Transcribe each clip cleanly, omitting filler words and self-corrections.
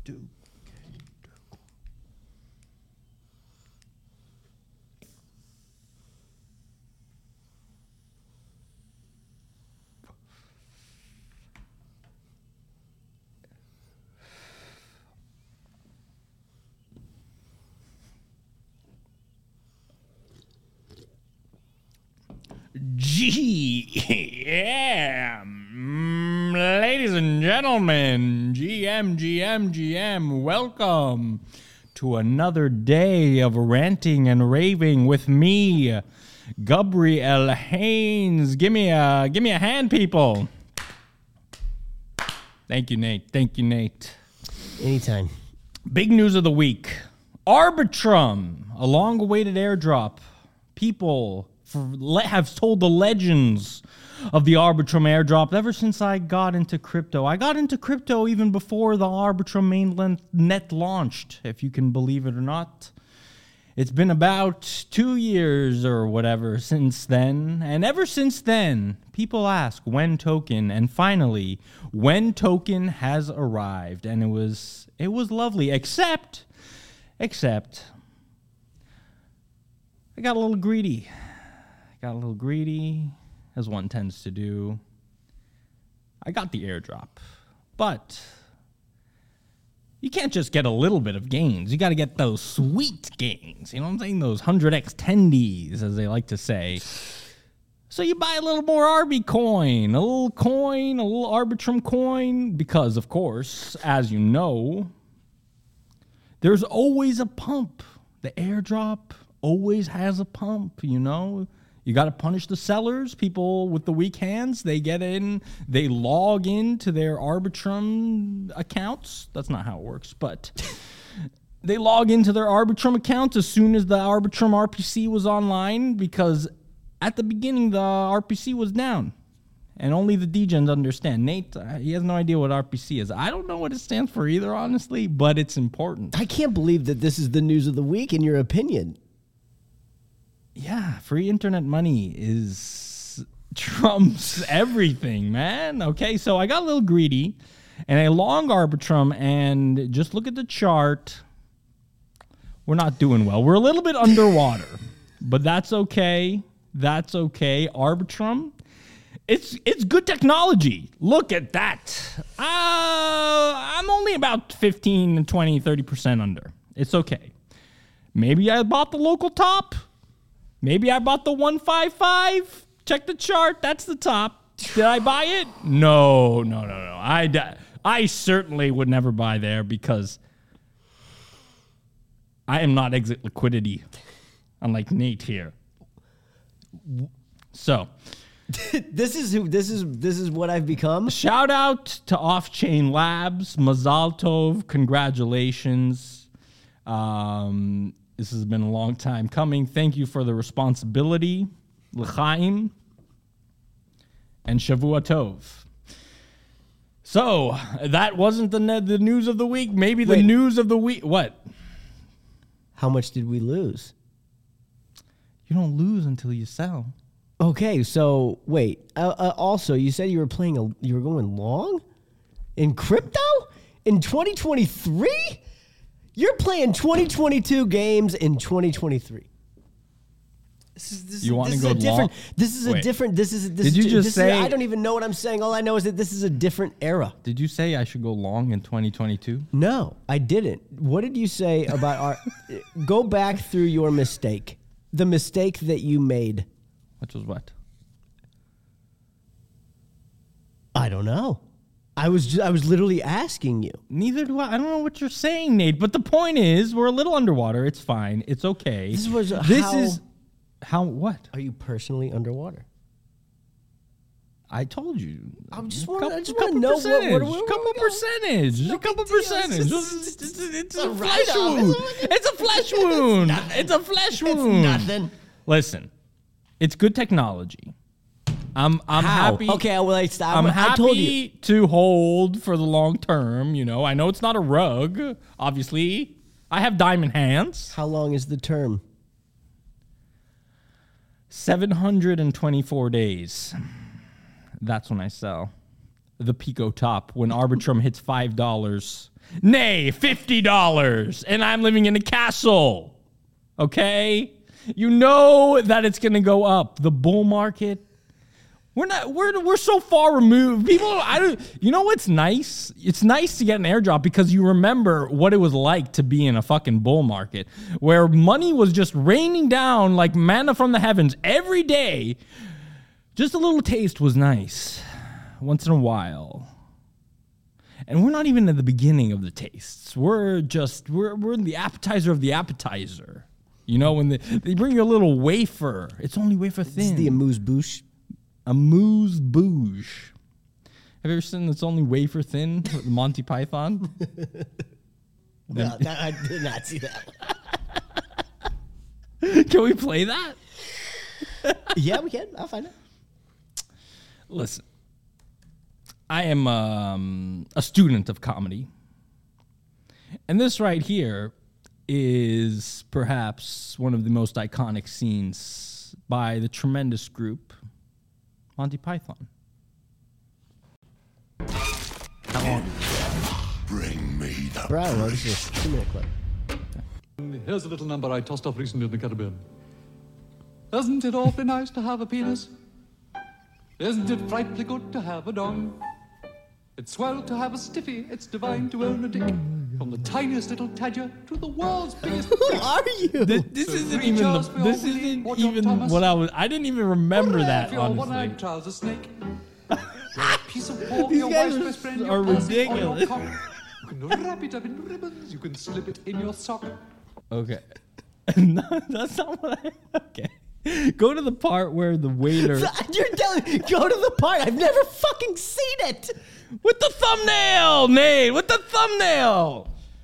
Ladies and gentlemen, GM, welcome to another day of ranting and raving with me, Gabriel Haynes. Give me a hand, people. Thank you, Nate. Anytime. Big news of the week. Arbitrum, a long-awaited airdrop. People have told the legends of the Arbitrum airdrop ever since I got into crypto. I got into crypto even before the Arbitrum mainland net launched, if you can believe it or not. It's been about 2 years or whatever since then. And ever since then, people ask when token. And finally, when token has arrived. And it was lovely, except I got a little greedy. As one tends to do. I got the airdrop, but you can't just get a little bit of gains. You got to get those sweet gains. You know what I'm saying? Those 100x tendies, as they like to say. So you buy a little more Arby coin, a little Arbitrum coin, because, of course, as you know, there's always a pump. The airdrop always has a pump, you know? You got to punish the sellers. People with the weak hands, they get in, they log into their Arbitrum accounts. That's not how it works, but they log into their Arbitrum accounts as soon as the Arbitrum RPC was online, because at the beginning, the RPC was down. And only the degens understand. Nate, he has no idea what RPC is. I don't know what it stands for either, honestly, but it's important. I can't believe that this is the news of the week, in your opinion. Yeah, free internet money trumps everything, man. Okay, so I got a little greedy, and I long Arbitrum, and just look at the chart. We're not doing well. We're a little bit underwater, but that's okay. Arbitrum, it's good technology. Look at that. I'm only about 15, 20, 30% under. It's okay. Maybe I bought the local top. Maybe I bought the 155. Check the chart. That's the top. Did I buy it? No. I certainly would never buy there because I am not exit liquidity, unlike Nate here. So this is what I've become. Shout out to Off-Chain Labs. Mazal Tov. Congratulations. This has been a long time coming. Thank you for the responsibility. L'chaim. And Shavua Tov. So, that wasn't the news of the week. Maybe the news of the week. What? How much did we lose? You don't lose until you sell. Okay, so wait. Also, you said you were going long in crypto in 2023? You're playing 2022 games in 2023. You want to go long? Did you just say? I don't even know what I'm saying. All I know is that this is a different era. Did you say I should go long in 2022? No, I didn't. What did you say about our? Go back through your mistake. The mistake that you made. Which was what? I don't know. I was literally asking you. Neither do I. I don't know what you're saying, Nate. But the point is, we're a little underwater. It's fine. It's okay. This is how what? Are you personally underwater? I told you. I just want to know what couple percentage. A couple percentage. It's a flesh wound. It's a flesh wound. It's a flesh wound. It's nothing. Listen, it's good technology. I'm happy. Okay, well, I'm happy to hold for the long term. You know, I know it's not a rug. Obviously, I have diamond hands. How long is the term? 724 days. That's when I sell the Pico top. When Arbitrum hits $5, nay, $50, and I'm living in a castle. Okay? You know that it's going to go up. The bull market. We're so far removed. You know what's nice? It's nice to get an airdrop because you remember what it was like to be in a fucking bull market where money was just raining down like manna from the heavens every day. Just a little taste was nice once in a while. And we're not even at the beginning of the tastes. We're in the appetizer of the appetizer. You know, when they bring you a little wafer. It's only wafer thin. It's the amuse-bouche. Amuse-bouche. Have you ever seen It's Only Wafer Thin with Monty Python? No, I did not see that. Can we play that? Yeah, we can. I'll find it. Listen, I am a student of comedy. And this right here is perhaps one of the most iconic scenes by the tremendous group Monty Python. How long? Bring me the Brian, what is this? 2-minute clip. Here's a little number I tossed off recently in the Caribbean. Isn't it awfully nice to have a penis? Isn't it frightfully good to have a dong? It's swell to have a stiffy, it's divine to own a dick. From the tiniest little tadger to the world's biggest. Who are you? This isn't even what I didn't even remember that, Your honestly. one-eyed trouser snake. A piece of pork, These your guys wife's best friend, are your pussy, or your ridiculous. cock. You can wrap it up in ribbons, you can slip it in your sock. Okay. No, that's not what I... Okay. Go to the part where the waiter... You're telling me, go to the part. I've never fucking seen it. With the thumbnail, Nate! With the thumbnail!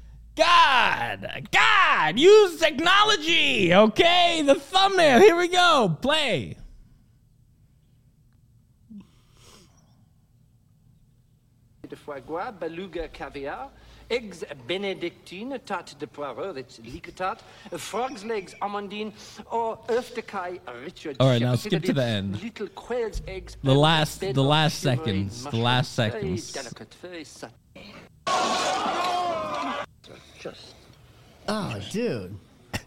God! Use technology, okay? The thumbnail. Here we go. Play. De foie gras, beluga caviar, eggs benedictine, tarte de poireau, that's liquetat, frog's legs amandine, or œuf de caille, Richard. All right, now Shepherd, skip to the end. Little quail's eggs. The last bed of seconds. shimmery The last mushroom, seconds. very delicate, very subtle. Just Oh, dude.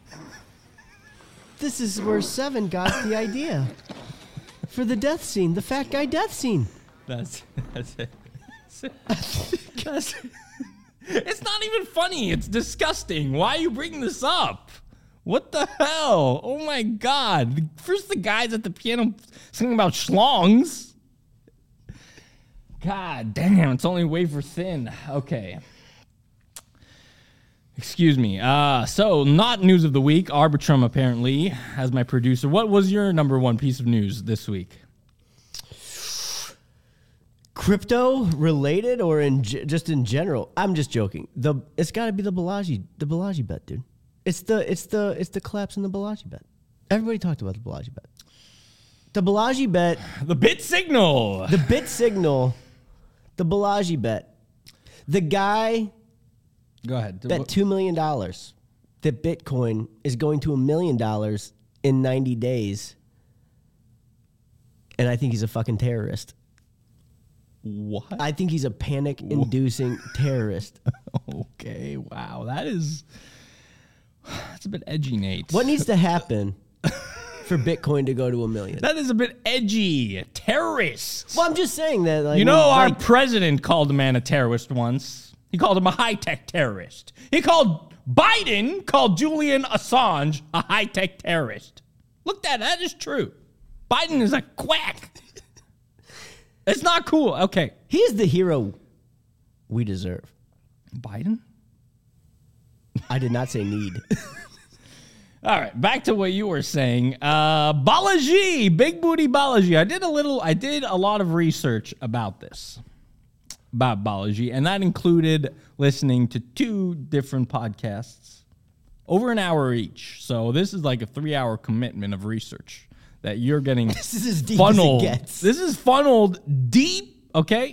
This is where Seven got the idea for the death scene, the fat guy death scene. That's it. It's not even funny. It's disgusting. Why are you bringing this up? What the hell? Oh my God. First the guys at the piano singing about schlongs. God damn, it's only wafer thin. Okay. Excuse me. So, not news of the week. Arbitrum, apparently, as my producer. What was your number one piece of news this week? Crypto related or just in general? I'm just joking. It's got to be the Balaji bet, dude. It's the collapse in the Balaji bet. Everybody talked about the Balaji bet. The Balaji bet. The bit signal. The bit signal. The Balaji bet. The guy Go ahead. bet $2 million that Bitcoin is going to $1 million in 90 days. And I think he's a fucking terrorist. What? I think he's a panic-inducing terrorist. Okay, wow. That's a bit edgy, Nate. What needs to happen for Bitcoin to go to $1 million? That is a bit edgy. Terrorists. Well, I'm just saying that. Like, You know, our like, president called a man a terrorist once. He called him a high-tech terrorist. Biden called Julian Assange a high-tech terrorist. Look, that is true. Biden is a quack. It's not cool. Okay. he's the hero we deserve. Biden? I did not say need. All right, back to what you were saying. Balaji, Big Booty Balaji. I did a lot of research about Balaji, and that included listening to 2 different podcasts, over an hour each. So this is like a 3-hour commitment of research that you're getting. This is as deep funneled. as it gets. This is funneled deep. Okay.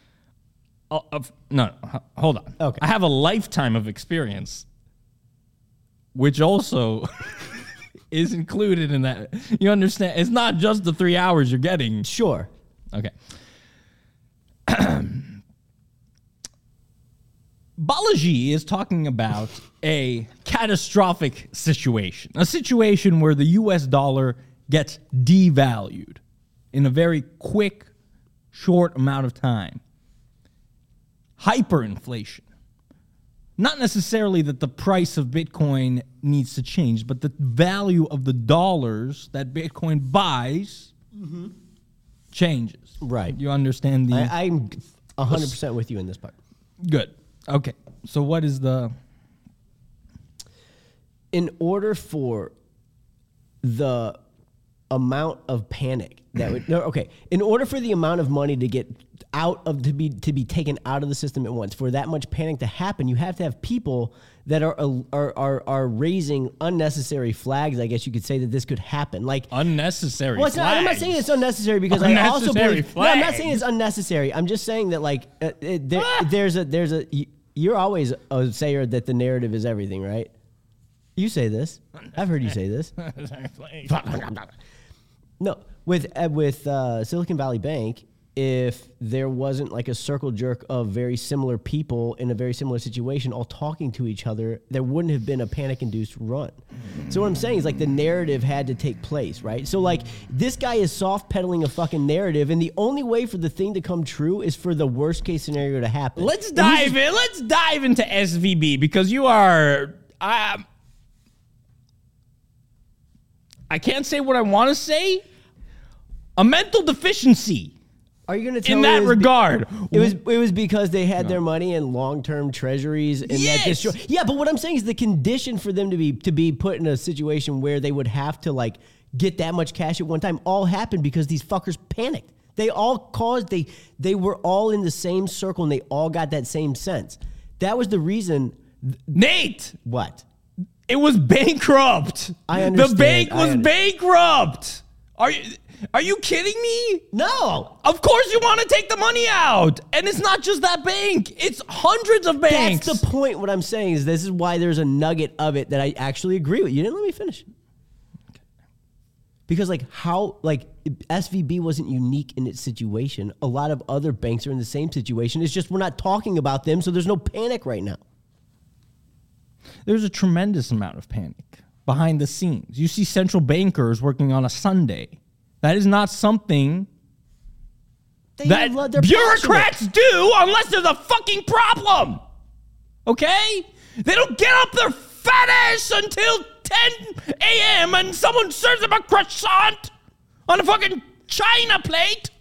No, hold on. Okay. I have a lifetime of experience, which also is included in that. You understand? It's not just the 3 hours you're getting. Sure. Okay. Balaji is talking about a catastrophic situation, a situation where the US dollar gets devalued in a very quick, short amount of time. Hyperinflation. Not necessarily that the price of Bitcoin needs to change, but the value of the dollars that Bitcoin buys changes. Right. You understand the... I'm 100% with you in this part. Good. Okay. So what is the... In order for the amount of panic that would... No, okay. In order for the amount of money to get out of... To be taken out of the system at once, for that much panic to happen, you have to have people that are raising unnecessary flags, I guess you could say, that this could happen. Like... Unnecessary Well, it's not, I'm not saying it's unnecessary because I also believe... No, I'm not saying it's unnecessary. I'm just saying that, like, there's a... You're always a sayer that the narrative is everything, right? You say this. I've heard you say this. No, with Silicon Valley Bank, if there wasn't like a circle jerk of very similar people in a very similar situation all talking to each other, there wouldn't have been a panic-induced run. So what I'm saying is, like, the narrative had to take place, right? So, like, this guy is soft-pedaling a fucking narrative, and the only way for the thing to come true is for the worst-case scenario to happen. Let's dive into SVB, because you are... I can't say what I want to say. A mental deficiency. Are you going to tell in me that regard? It was because they had their money in long-term treasuries and Yes! that destroyed. Yeah, but what I'm saying is the condition for them to be put in a situation where they would have to, like, get that much cash at one time all happened because these fuckers panicked. They all caused they were all in the same circle and they all got that same sense. That was the reason. Nate, What? it was bankrupt. I understand. The bank was bankrupt. Are you kidding me? No. Of course you want to take the money out. And it's not just that bank. It's hundreds of banks. That's the point. What I'm saying is this is why there's a nugget of it that I actually agree with. You didn't let me finish. Because, like, SVB wasn't unique in its situation. A lot of other banks are in the same situation. It's just we're not talking about them, so there's no panic right now. There's a tremendous amount of panic behind the scenes. You see central bankers working on a Sunday. That is not something that bureaucrats do unless there's a fucking problem. Okay? They don't get up their fat ass until 10 a.m. and someone serves them a croissant on a fucking china plate.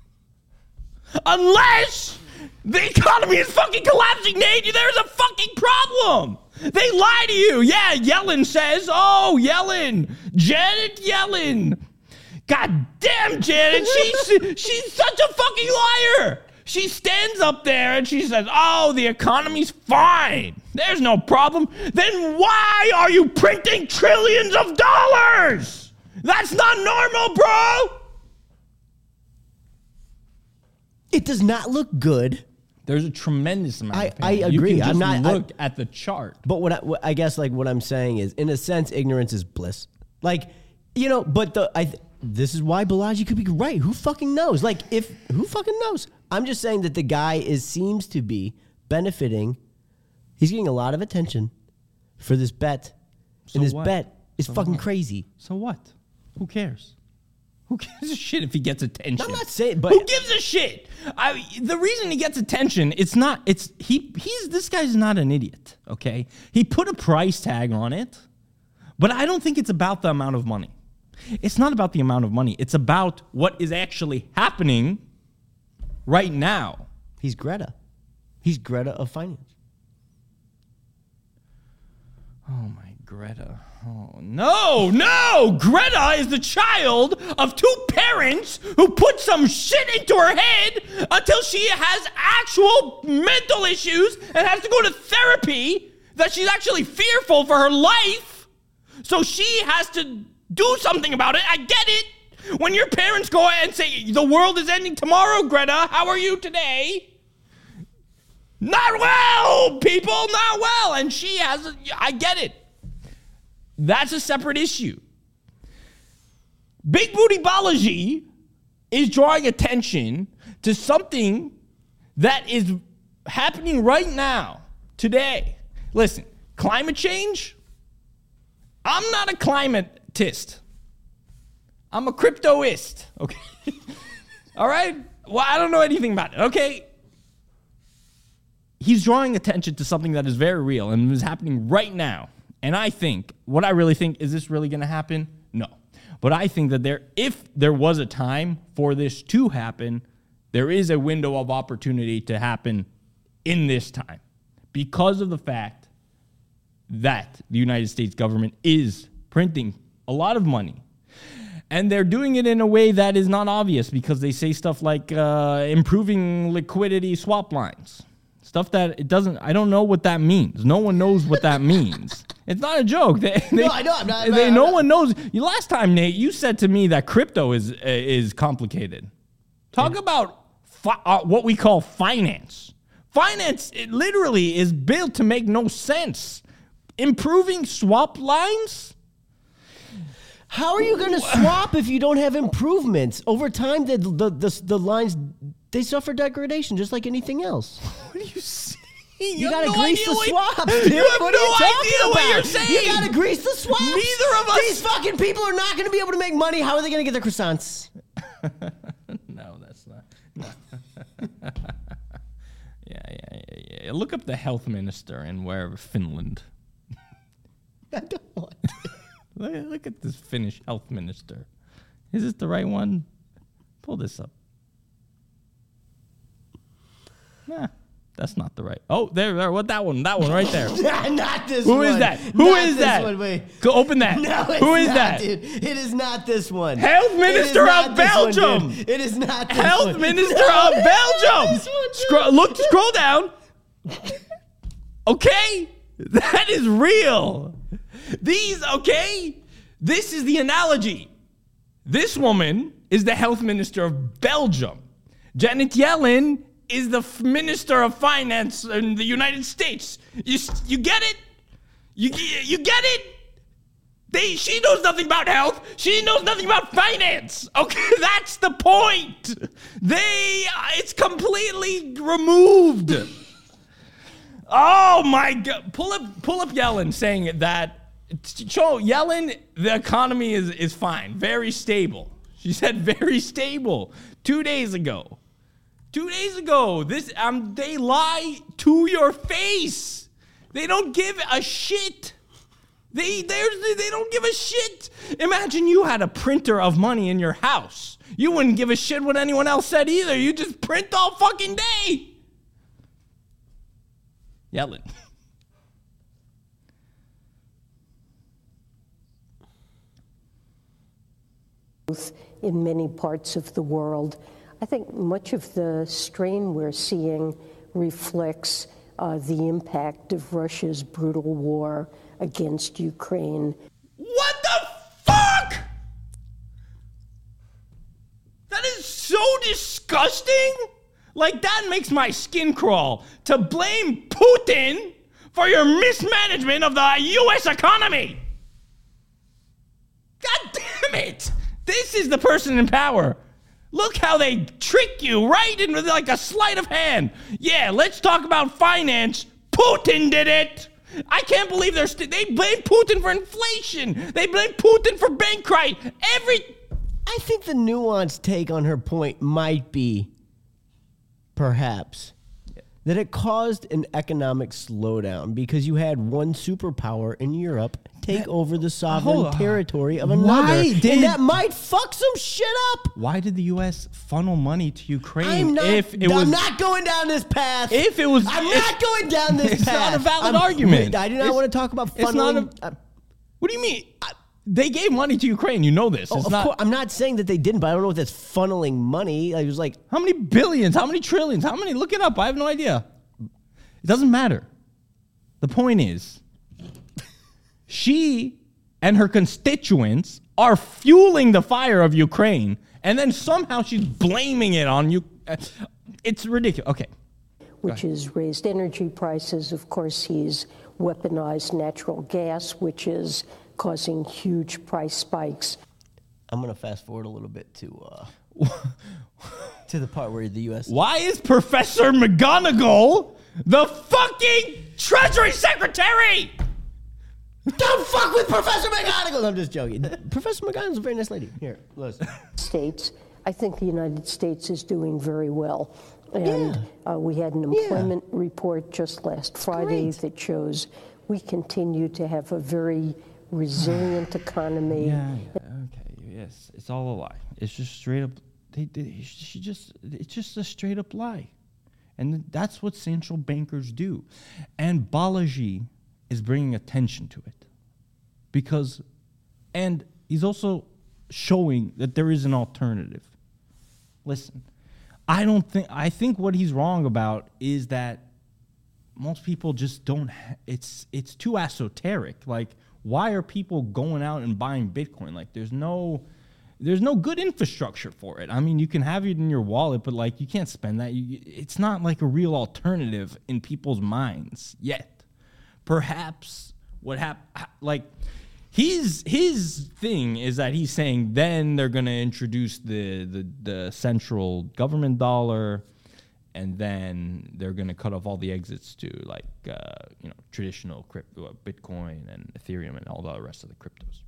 Unless the economy is fucking collapsing, Nate, there's a fucking problem. They lie to you. Yeah, Yellen says, Janet Yellen. God damn, Janet, she's such a fucking liar. She stands up there and she says, the economy's fine. There's no problem. Then why are you printing trillions of dollars? That's not normal, bro. It does not look good. There's a tremendous amount of I panic. agree. You can I'm just not look at the chart. But what I guess, like, what I'm saying is, in a sense, ignorance is bliss. Like, you know, but this is why Balaji could be right. Who fucking knows? Like, who fucking knows? I'm just saying that the guy seems to be benefiting. He's getting a lot of attention for this bet. So and this what? bet is fucking what? crazy. So what? Who cares? Who gives a shit if he gets attention? I'm not saying, but who gives a shit? The reason he gets attention, this guy's not an idiot, okay? He put a price tag on it, but I don't think it's about the amount of money. It's not about the amount of money. It's about what is actually happening right now. he's Greta. He's Greta of finance. Oh, my Greta. Oh, no! Greta is the child of two parents who put some shit into her head until she has actual mental issues and has to go to therapy, that she's actually fearful for her life. So she has to do something about it. I get it. When your parents go and say, the world is ending tomorrow, Greta, how are you today? Not well, people, not well. And I get it. That's a separate issue. Big Booty Balaji is drawing attention to something that is happening right now today. Listen, climate change, I'm not a climatist. I'm a cryptoist, okay? All right? Well, I don't know anything about it, okay? He's drawing attention to something that is very real and is happening right now. And I think, what I really think, is this really going to happen? No. But I think that if there was a time for this to happen, there is a window of opportunity to happen in this time because of the fact that the United States government is printing a lot of money. And they're doing it in a way that is not obvious because they say stuff like improving liquidity swap lines. Stuff that it doesn't, I don't know what that means. No one knows what that means. It's not a joke. No, I know. No one knows. Last time, Nate, you said to me that crypto is complicated. Talk about what we call finance. Finance, it literally is built to make no sense. Improving swap lines? How are you going to swap if you don't have improvements? Over time, the lines, they suffer degradation just like anything else. What are you saying? You got to grease the swaps, dude. You have what no are you talking idea about? what you're saying. You got to grease the swaps. Neither of us. These fucking people are not going to be able to make money. How are they going to get their croissants? No, that's not. No. Yeah. Look up the health minister in wherever Finland. I don't want to. Look at this Finnish health minister. Is this the right one? Pull this up. Nah, that's not the right. Oh, there. What that one? That one right there. Not this Who one. is that? Who not is this that? One, wait. Go open that. No, it's Who is not, that? Dude. It is not this one. Health Minister of Belgium. It is not this Health one. Minister No, of it is Belgium. not this one, dude. Scroll down. Okay, that is real. Okay. This is the analogy. This woman is the health minister of Belgium. Janet Yellen is the minister of finance in the United States. You get it? You get it? She knows nothing about health. She knows nothing about finance. Okay, that's the point. It's completely removed. Oh my God! Pull up Yellen saying that. Show Yellen, the economy is fine, very stable. She said very stable 2 days ago. 2 days ago, they lie to your face. They don't give a shit. They don't give a shit. Imagine you had a printer of money in your house. You wouldn't give a shit what anyone else said either. You just print all fucking day. Yellen. In many parts of the world. I think much of the strain we're seeing reflects the impact of Russia's brutal war against Ukraine. What the fuck? That is so disgusting. Like, that makes my skin crawl. To blame Putin for your mismanagement of the U.S. economy. God damn it. This is the person in power. Look how they trick you right into like a sleight of hand. Yeah, let's talk about finance. Putin did it. I can't believe they blame Putin for inflation. They blame Putin for bankruptcy. I think the nuanced take on her point might be, perhaps, that it caused an economic slowdown because you had one superpower in Europe take over the sovereign territory of another. And that might fuck some shit up. Why did the U.S. funnel money to Ukraine? I'm not going down this path. I'm not going down this path. It's not a valid argument. I do not want to talk about funneling. What do you mean? They gave money to Ukraine. You know this. Of course, I'm not saying that they didn't, but I don't know if that's funneling money. I was like, how many billions? How many trillions? How many? Look it up. I have no idea. It doesn't matter. The point is, she and her constituents are fueling the fire of Ukraine, and then somehow she's blaming it on you. It's ridiculous. Okay. Which has raised energy prices. Of course, he's weaponized natural gas, which is causing huge price spikes. I'm going to fast forward a little bit to the part where the U.S. Why is Professor McGonagall The fucking Treasury Secretary! Don't fuck with Professor McGonagall. I'm just joking. Professor McGonagall's a very nice lady. Here, listen. States, I think the United States is doing very well. And we had an employment report just last Friday that shows we continue to have a very resilient economy. Okay, yes, it's all a lie. It's just straight up. It's just a straight up lie, and that's what central bankers do. And Balaji is bringing attention to it and he's also showing that there is an alternative. Listen, I think what he's wrong about is that most people just don't. It's too esoteric. Like, why are people going out and buying Bitcoin? Like, there's no good infrastructure for it. I mean, you can have it in your wallet, but like, you can't spend that. It's not like a real alternative in people's minds yet. Perhaps what happened, like, his thing is that he's saying then they're going to introduce the central government dollar, and then they're going to cut off all the exits to like traditional crypto, Bitcoin and Ethereum and all the rest of the cryptos.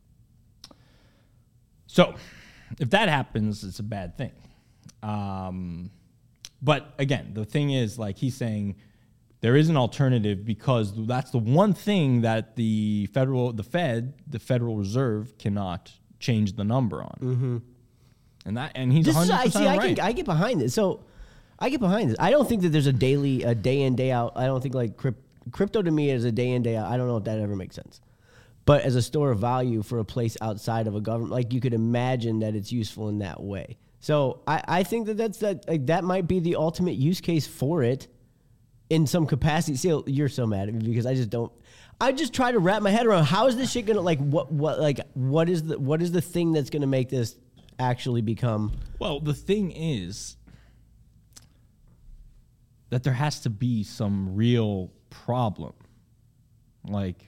So if that happens, it's a bad thing. But again, the thing is, like, he's saying there is an alternative because that's the one thing that the Federal Reserve cannot change the number on. And he's 100% right. I get behind this. So I get behind this. I don't think that there's a day in, day out. I don't think like crypto to me is a day in, day out. I don't know if that ever makes sense. But as a store of value for a place outside of a government, like, you could imagine that it's useful in that way. So I think that might be the ultimate use case for it in some capacity. See, you're so mad at me because I just try to wrap my head around how is this shit gonna, like, what is the thing that's gonna make this actually become. Well, the thing is that there has to be some real problem. Like,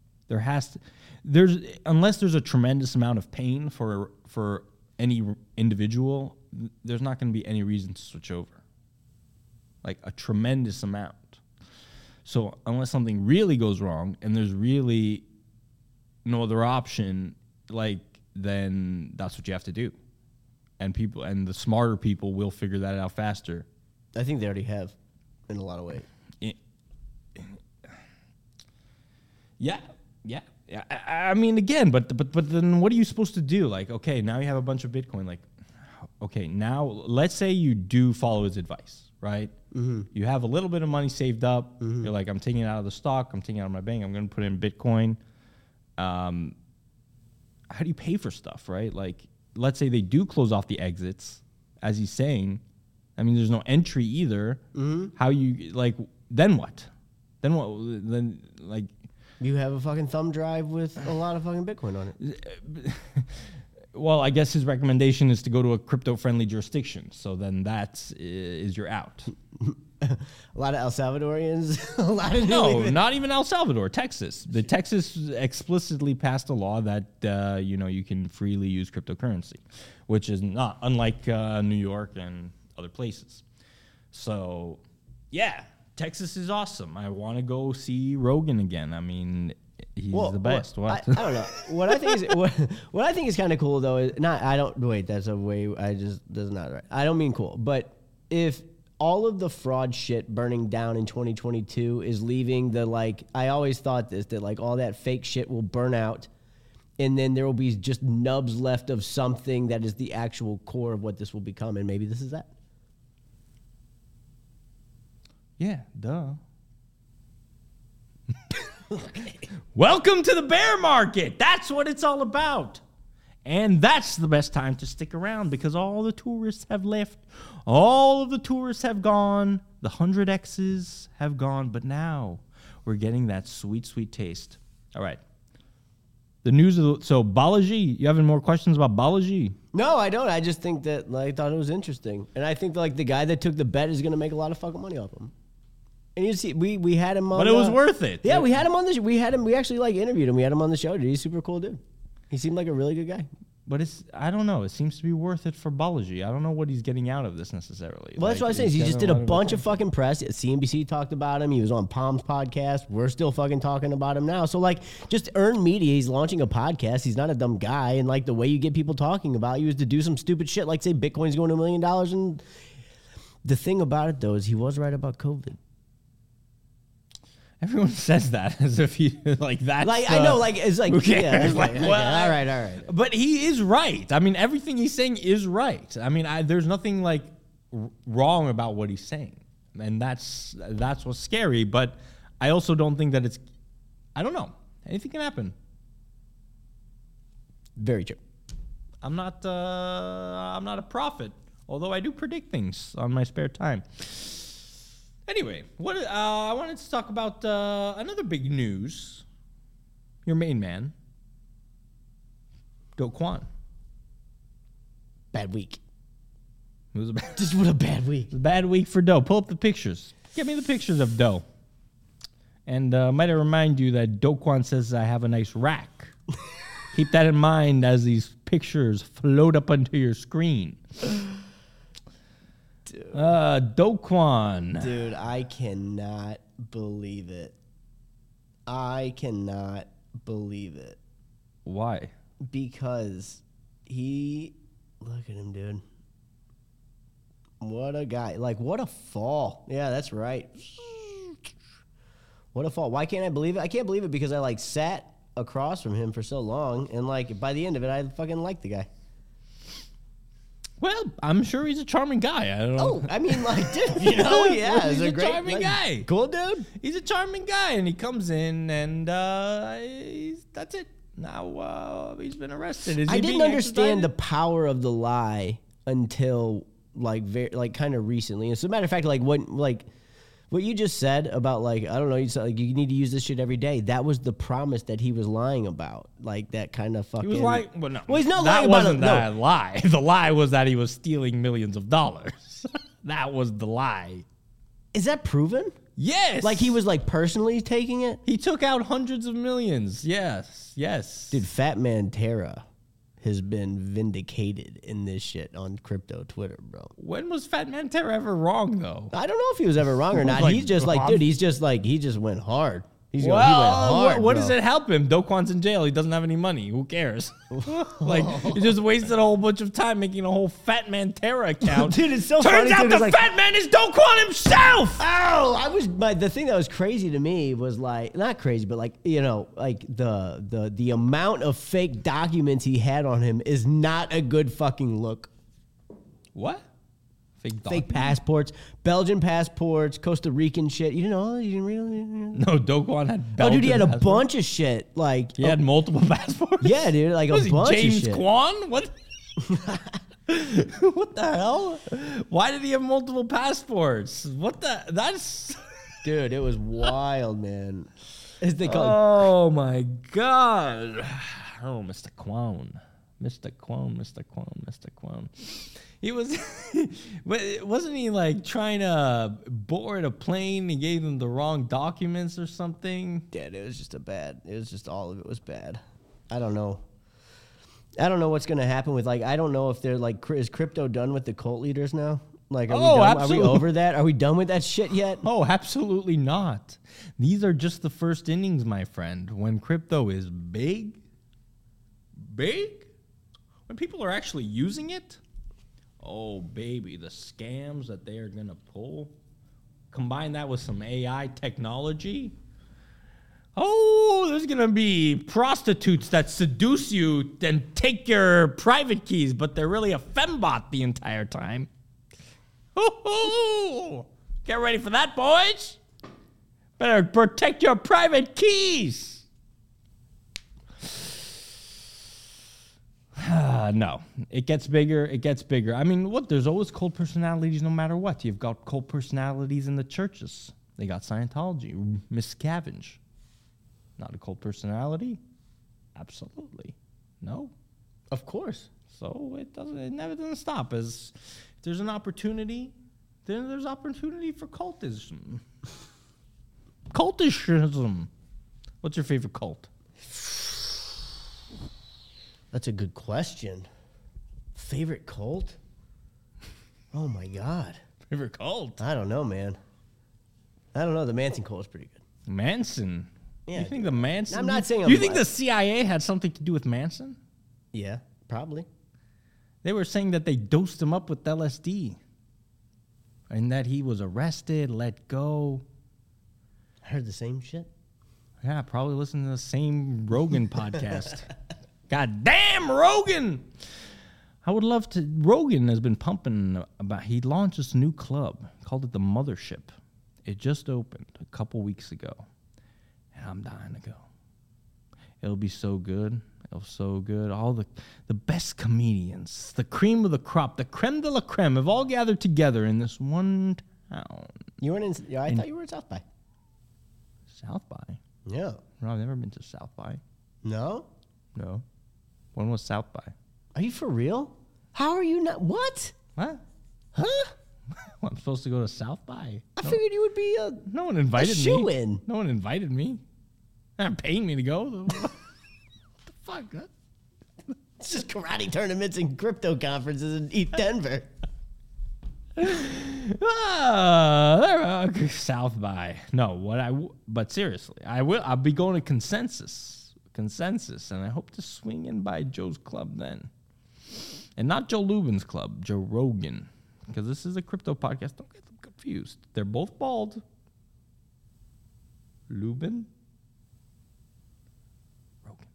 unless there's a tremendous amount of pain for any individual, there's not going to be any reason to switch over. Like, a tremendous amount. So unless something really goes wrong and there's really no other option, like, then that's what you have to do. And the smarter people will figure that out faster. I think they already have in a lot of ways. Yeah. I mean, again, but then what are you supposed to do? Like, okay, now you have a bunch of Bitcoin. Like, okay, now let's say you do follow his advice, right? Mm-hmm. You have a little bit of money saved up. Mm-hmm. You're like, I'm taking it out of the stock. I'm taking it out of my bank. I'm going to put it in Bitcoin. How do you pay for stuff, right? Like, let's say they do close off the exits, as he's saying. I mean, there's no entry either. Mm-hmm. How you, like, then what? Then, like... You have a fucking thumb drive with a lot of fucking Bitcoin on it. Well, I guess his recommendation is to go to a crypto-friendly jurisdiction. So then that is your out. A lot of El Salvadorians. No, not even El Salvador. Texas. Texas explicitly passed a law that you can freely use cryptocurrency, which is not unlike New York and other places. So, yeah. Texas is awesome. I want to go see Rogan again. I mean, he's the best. I don't know. What I think is kind of cool though is that's not right. I don't mean cool, but if all of the fraud shit burning down in 2022 is leaving I always thought that like all that fake shit will burn out, and then there will be just nubs left of something that is the actual core of what this will become, and maybe this is that. Yeah, duh. Welcome to the bear market. That's what it's all about. And that's the best time to stick around because all the tourists have left. All of the tourists have gone. The 100Xs have gone. But now we're getting that sweet, sweet taste. All right. The news so Balaji, you having more questions about Balaji? No, I don't. I just think that I thought it was interesting. And I think the guy that took the bet is going to make a lot of fucking money off him. And you see, we had him on. But it was worth it. Yeah, we had him on the. We actually interviewed him. We had him on the show. Dude, he's a super cool dude. He seemed like a really good guy. But I don't know. It seems to be worth it for Balaji. I don't know what he's getting out of this necessarily. Well, that's what I was saying. He just did a bunch of attention. fucking press. CNBC talked about him. He was on Palm's podcast. We're still fucking talking about him now. So, like, just earn media. He's launching a podcast. He's not a dumb guy. And, like, the way you get people talking about you is to do some stupid shit, like, say, Bitcoin's going to $1 million. And the thing about it, though, is he was right about COVID. Everyone says that as if he like that. Like, I know, like, it's like, okay. yeah, it's like, okay, Well, all right. But he is right. I mean, everything he's saying is right. I mean, there's nothing like wrong about what he's saying, and that's what's scary. But I also don't think that it's. I don't know. Anything can happen. Very true. I'm not a prophet, although I do predict things on my spare time. Anyway, what I wanted to talk about another big news. Your main man, Do Kwon. Bad week. It was a bad, Just what a bad week. bad week for Do. Pull up the pictures. Get me the pictures of Do. And might I remind you that Do Kwon says I have a nice rack. Keep that in mind as these pictures float up onto your screen. Do Kwon. Dude, I cannot believe it. I cannot believe it. Why? Because look at him, dude. What a guy. Like, what a fall. Yeah, that's right. What a fall. Why can't I believe it? I can't believe it because I, like, sat across from him for so long, and, like, by the end of it, I fucking liked the guy. Well, I'm sure he's a charming guy. I don't know. Oh, I mean, like, dude, you know, yeah. He's a great, charming guy. Cool dude. He's a charming guy, and he comes in, and that's it. Now he's been arrested. Is I he didn't being understand the extradited? power of the lie until like kind of recently. As a matter of fact, like what you just said about, like, I don't know, you said, like, you need to use this shit every day. That was the promise that he was lying about. Like, that kind of fucking. He was lying. Well, no. Well, he's not that lying about wasn't it. the lie. The lie was that he was stealing millions of dollars. That was the lie. Is that proven? Yes. Like, he was, like, personally taking it? He took out hundreds of millions. Yes. Dude, Fat Man Terra has been vindicated in this shit on crypto Twitter, bro. When was Fat Man Terra ever wrong, though? I don't know if he was ever wrong or not. Like, He's just like, dude, he just went hard. He went Well, hard. what bro. does it help him? Do Kwon's in jail. He doesn't have any money. Who cares? Like, he just wasted a whole bunch of time making a whole Fat Man Terra account. Dude, it's so Turns funny, out dude, the it's like- Fat Man is Do Kwon himself! Oh, the thing that was crazy to me was, like, not crazy, but, like, you know, like the amount of fake documents he had on him is not a good fucking look. What? Fake passports, Belgian passports, Costa Rican shit. You didn't know? You didn't really? No, Do Kwon had Oh, Belgian dude, he had a passports. bunch of shit. Like, He had multiple passports? yeah, dude, like Was a he bunch James of shit. Kwon? What? What the hell? Why did he have multiple passports? What the? That's... Dude, it was wild, man. As they call it. Oh my God. Oh, Mr. Kwon. Mr. Kwon. He was, wasn't he like trying to board a plane? He gave them the wrong documents or something. Dude, it was just all of it was bad. I don't know what's going to happen with, like, I don't know if they're like, is crypto done with the cult leaders now? Like, are we done? Absolutely. Are we over that? Are we done with that shit yet? Oh, absolutely not. These are just the first innings, my friend. When crypto is big, when people are actually using it, oh, baby, the scams that they are going to pull, combine that with some AI technology. Oh, there's going to be prostitutes that seduce you and take your private keys, but they're really a fembot the entire time. Hoo-hoo! Get ready for that, boys. Better protect your private keys. No, it gets bigger. I mean, what? There's always cult personalities no matter what. You've got cult personalities in the churches. They got Scientology. Miscavige. Not a cult personality? Absolutely. No. Of course. So it never doesn't stop. As if there's an opportunity, then there's opportunity for cultism. Cultism. What's your favorite cult? That's a good question. Favorite cult? Oh my God. Favorite cult? I don't know, man. I don't know. The Manson cult is pretty good. Manson. Yeah, You think the Manson? I'm not saying You I'm think like- the CIA had something to do with Manson? Yeah, probably. They were saying that they dosed him up with LSD, and that he was arrested, let go. I heard the same shit. Yeah, probably listening to the same Rogan podcast. God damn, Rogan! I would love to. Rogan has been pumping about. He launched this new club, called it the Mothership. It just opened a couple weeks ago, and I'm dying to go. It'll be so good. It'll be so good. All the best comedians, the cream of the crop, the creme de la creme, have all gathered together in this one town. You weren't in. Yeah, I thought you were in South by. South by? Yeah. No, I've never been to South by. No. No. When was South by? Are you for real? How are you not? What? What? Huh? Well, I'm supposed to go to South by. I figured you would be a. No one invited me. shoo-in. No one invited me. They're not paying me to go. What the fuck? Huh? It's just karate tournaments and crypto conferences in East Denver. South by. No, but seriously, I'll be going to Consensus, and I hope to swing in by Joe's club then. And not Joe Lubin's club, Joe Rogan, because this is a crypto podcast. Don't get them confused. They're both bald. Lubin, Rogan.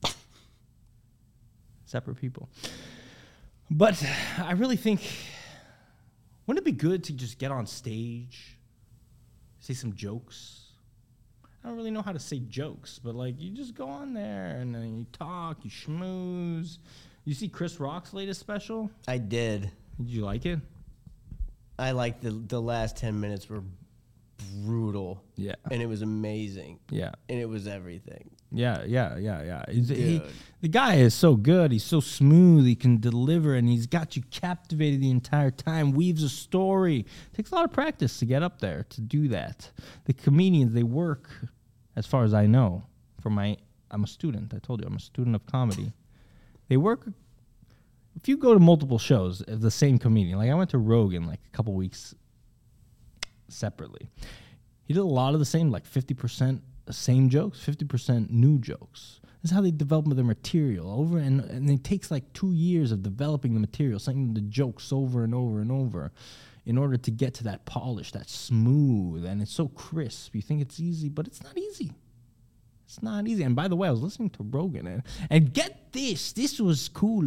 Separate people. But I really think, wouldn't it be good to just get on stage, say some jokes? I don't really know how to say jokes, but like you just go on there and then you talk, you schmooze. You see Chris Rock's latest special? I did. Did you like it? I liked the last 10 minutes were brutal. Yeah. And it was amazing. Yeah. And it was everything. Yeah. The guy is so good. He's so smooth. He can deliver, and he's got you captivated the entire time. Weaves a story. Takes a lot of practice to get up there to do that. The comedians, they work, as far as I know, I'm a student. I told you, I'm a student of comedy. They work. If you go to multiple shows of the same comedian, like I went to Rogan like a couple weeks separately. He did a lot of the same, like 50% the same jokes, 50% new jokes. This is how they develop their material over, and it takes like 2 years of developing the material, saying the jokes over and over and over in order to get to that polish, that smooth, and it's so crisp. You think it's easy, but it's not easy. It's not easy. And by the way, I was listening to Rogan, and get this. This was cool.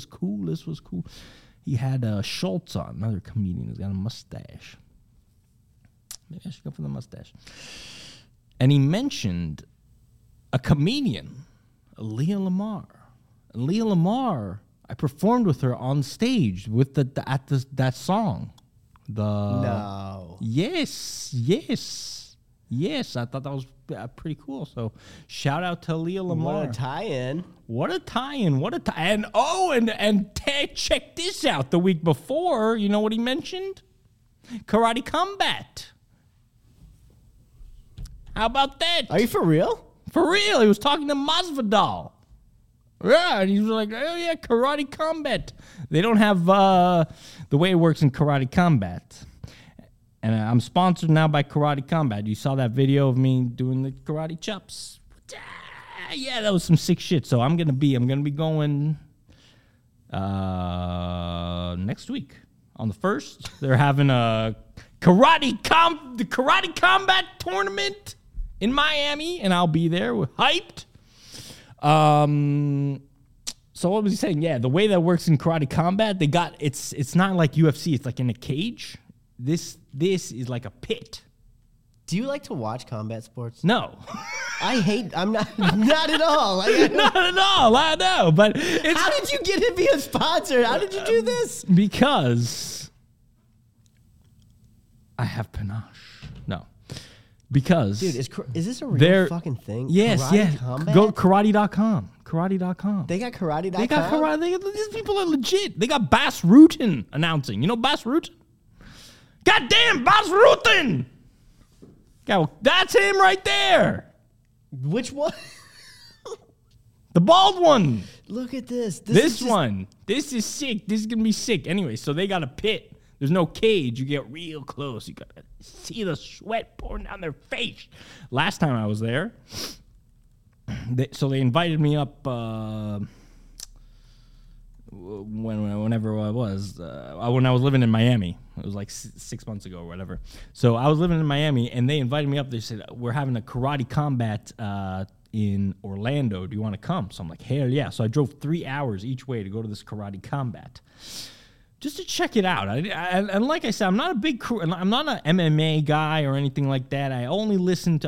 He had Schultz on, another comedian who's got a mustache. Maybe I should go for the mustache. And he mentioned a comedian, Leah Lamar. And Leah Lamar, I performed with her on stage with that song. No. Yes. I thought that was pretty cool. So shout out to Leah Lamar. What a tie-in. And check this out. The week before, you know what he mentioned? Karate Combat. How about that? Are you for real? For real. He was talking to Masvidal. Yeah, and he was like, oh yeah, Karate Combat. They don't have the way it works in Karate Combat. And I'm sponsored now by Karate Combat. You saw that video of me doing the karate chops. Yeah, that was some sick shit. So I'm gonna be going next week on the 1st. They're having a Karate Combat tournament in Miami, and I'll be there. We're hyped. So what was he saying? Yeah, the way that works in Karate Combat, it's not like UFC. It's like in a cage. This is like a pit. Do you like to watch combat sports? No. I'm not at all. Not at all. I know, but it's How did you get to be a sponsor? How did you do this? because I have panache. No. Because Dude, is this a real fucking thing? Yes, Karate yeah. Combat? Go karate.com. Karate.com. They got karate.com? They got karate. These people are legit. They got Bas Rutten announcing. You know Bas Rutten? Goddamn, Bas Rutten! That's him right there. Which one? The bald one. Look at this. This one. This is sick. This is going to be sick. Anyway, so they got a pit. There's no cage. You get real close. You got to see the sweat pouring down their face. Last time I was there, so they invited me up whenever I was, when I was living in Miami. It was like 6 months ago or whatever. So I was living in Miami, and they invited me up. They said, we're having a karate combat in Orlando. Do you want to come? So I'm like, hell yeah. So I drove 3 hours each way to go to this karate combat just to check it out. And like I said, I'm not a big I'm not an MMA guy or anything like that. I only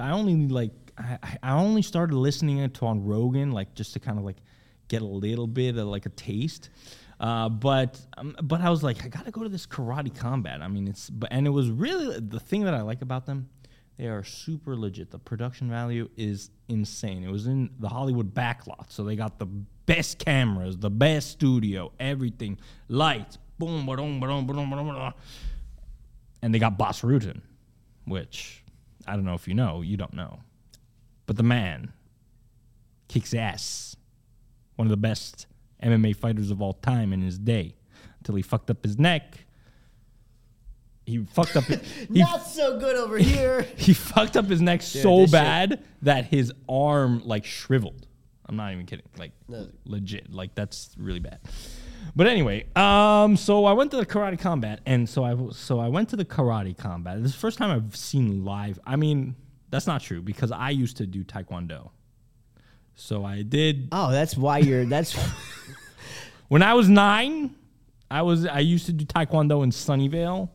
started listening to on Rogan, like just to kind of like get a little bit of like a taste. But I was like, I gotta go to this karate combat. I mean, and it was really the thing that I like about them. They are super legit. The production value is insane. It was in the Hollywood backlot, so they got the best cameras, the best studio, everything, lights, boom, ba-dum, ba-dum, ba-dum, ba-dum, ba-dum. And they got Bas Rutten, which I don't know if you know. You don't know, but the man kicks ass. One of the best MMA fighters of all time in his day, until he fucked up his neck. He fucked up. Not so good over here. He fucked up his neck so bad that his arm like shriveled. I'm not even kidding. Like legit. Like that's really bad. But anyway, so I went to the karate combat, and so I went to the karate combat. This is the first time I've seen live. I mean, that's not true because I used to do taekwondo. So I did. Oh, that's why that's. When I was 9, I used to do taekwondo in Sunnyvale.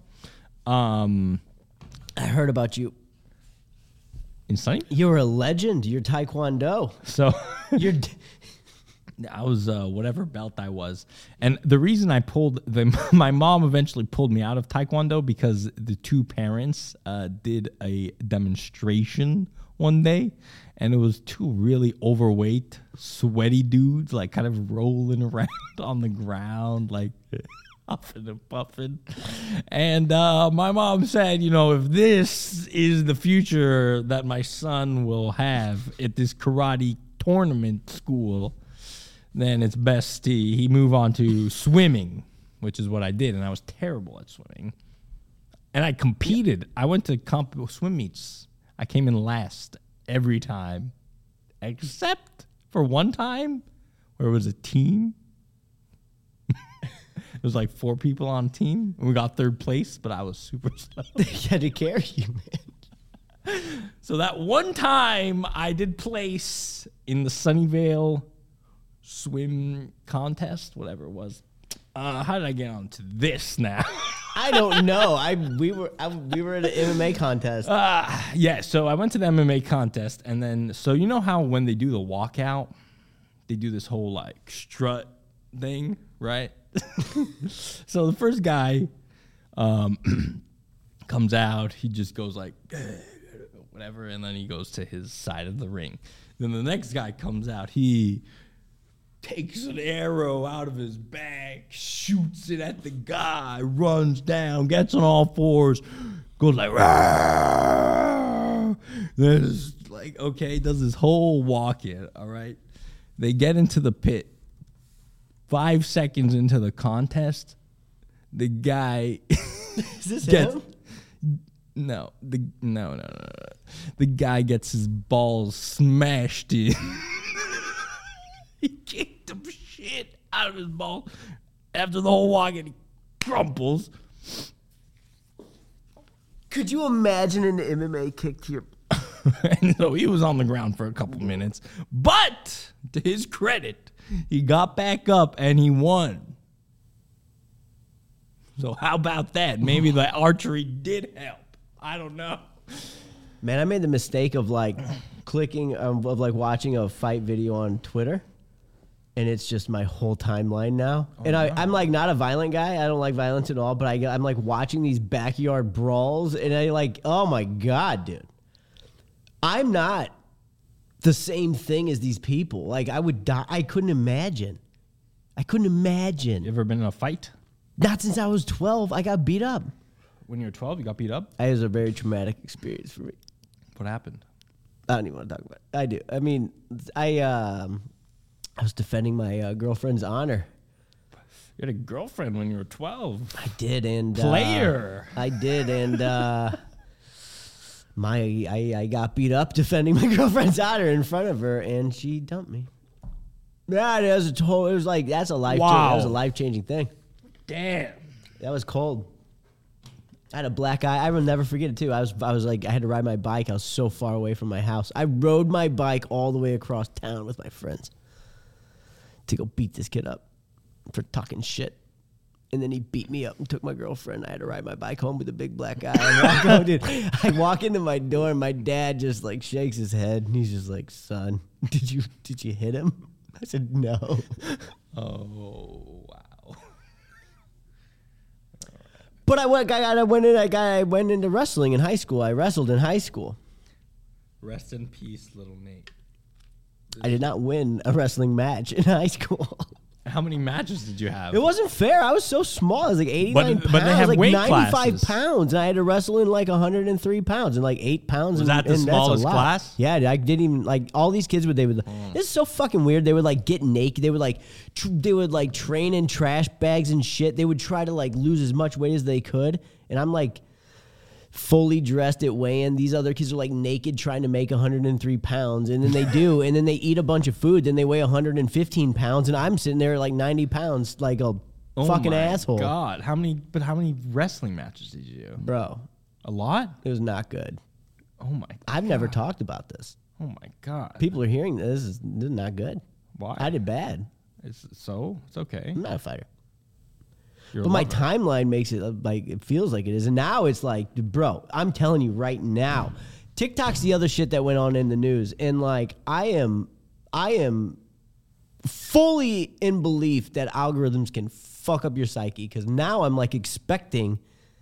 I heard about you. In Sunnyvale? You're a legend. You're taekwondo. So You're. I was whatever belt I was, and the reason I my mom eventually pulled me out of taekwondo because the two parents did a demonstration one day, and it was two really overweight, sweaty dudes, like kind of rolling around on the ground, like huffing and puffing. And my mom said, if this is the future that my son will have at this karate tournament school, then it's best he move on to swimming, which is what I did, and I was terrible at swimming. And I competed. I went to swim meets. I came in last every time, except for one time where it was a team. It was like 4 people on a team, and we got 3rd place, but I was super slow. They had to carry you, man. So that one time I did place in the Sunnyvale swim contest, whatever it was. How did I get on to this now? I don't know. We were at an MMA contest. Yeah, so I went to the MMA contest, and then, so you know how when they do the walkout, they do this whole like strut thing, right? So the first guy comes out, he just goes like whatever, and then he goes to his side of the ring. Then the next guy comes out, he takes an arrow out of his bag, shoots it at the guy, runs down, gets on all fours, goes like, then it's like, okay, does this whole walk in, all right? They get into the pit. 5 seconds into the contest, the guy Is this him? No. The guy gets his balls smashed in. He kicked the shit out of his ball after the whole walk, and he crumples. Could you imagine an MMA kick to your... And so he was on the ground for a couple minutes. But, to his credit, he got back up and he won. So how about that? Maybe the archery did help. I don't know. Man, I made the mistake of like clicking, of like watching a fight video on Twitter. And it's just my whole timeline now. And I'm like not a violent guy. I don't like violence at all. But I'm like watching these backyard brawls. And I like, oh my God, dude. I'm not the same thing as these people. Like I would die. I couldn't imagine. You ever been in a fight? Not since I was 12. I got beat up. When you were 12, you got beat up? It was a very traumatic experience for me. What happened? I don't even want to talk about it. I do. I mean, I I was defending my girlfriend's honor. You had a girlfriend when you were 12. I did, and Player. I did, and I got beat up defending my girlfriend's honor in front of her, and she dumped me. Yeah, it was that's a life. Wow. That was a life-changing thing. Damn. That was cold. I had a black eye. I will never forget it too. I was like, I had to ride my bike. I was so far away from my house. I rode my bike all the way across town with my friends to go beat this kid up for talking shit. And then he beat me up and took my girlfriend. I had to ride my bike home with a big black eye. I walk into my door and my dad just like shakes his head and he's just like, "Son, did you hit him?" I said, "No." Oh, wow. But I went into wrestling in high school. I wrestled in high school. Rest in peace, little Nate. I did not win a wrestling match in high school. How many matches did you have? It wasn't fair. I was so small. I was like 89 pounds. But they have like weight 95 classes. pounds. And I had to wrestle in like 103 pounds and like 8 pounds. Was that the and that's a smallest lot. class? Yeah, I didn't even like all these kids this is so fucking weird. They would like get naked. They would like train in trash bags and shit. They would try to like lose as much weight as they could. And I'm like fully dressed at weigh-in. These other kids are like naked trying to make 103 pounds. And then they do. And then they eat a bunch of food. Then they weigh 115 pounds. And I'm sitting there like 90 pounds like a fucking asshole. God, how many wrestling matches did you do? Bro, A lot? it was not good. Oh my God. I've never talked about this. Oh my God. People are hearing this. This is not good. Why? I did bad. It's okay. I'm not a fighter. You're But a my lover. timeline makes it like it feels like it is. And now it's like, bro, I'm telling you right now, TikTok's the other shit that went on in the news. And like I am fully in belief that algorithms can fuck up your psyche. Cause now I'm like expecting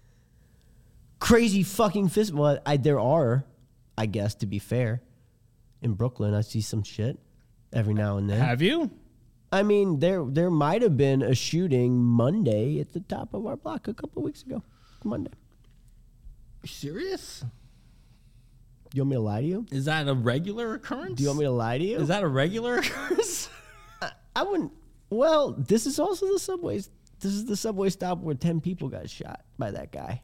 crazy fucking fist. Well, there are, I guess, to be fair. In Brooklyn, I see some shit every now and then. Have you? I mean, there might have been a shooting Monday at the top of our block a couple of weeks ago. Monday. You serious? You want me to lie to you? Is that a regular occurrence? Do you want me to lie to you? Is that a regular occurrence? I wouldn't. Well, this is also the subways. This is the subway stop where 10 people got shot by that guy.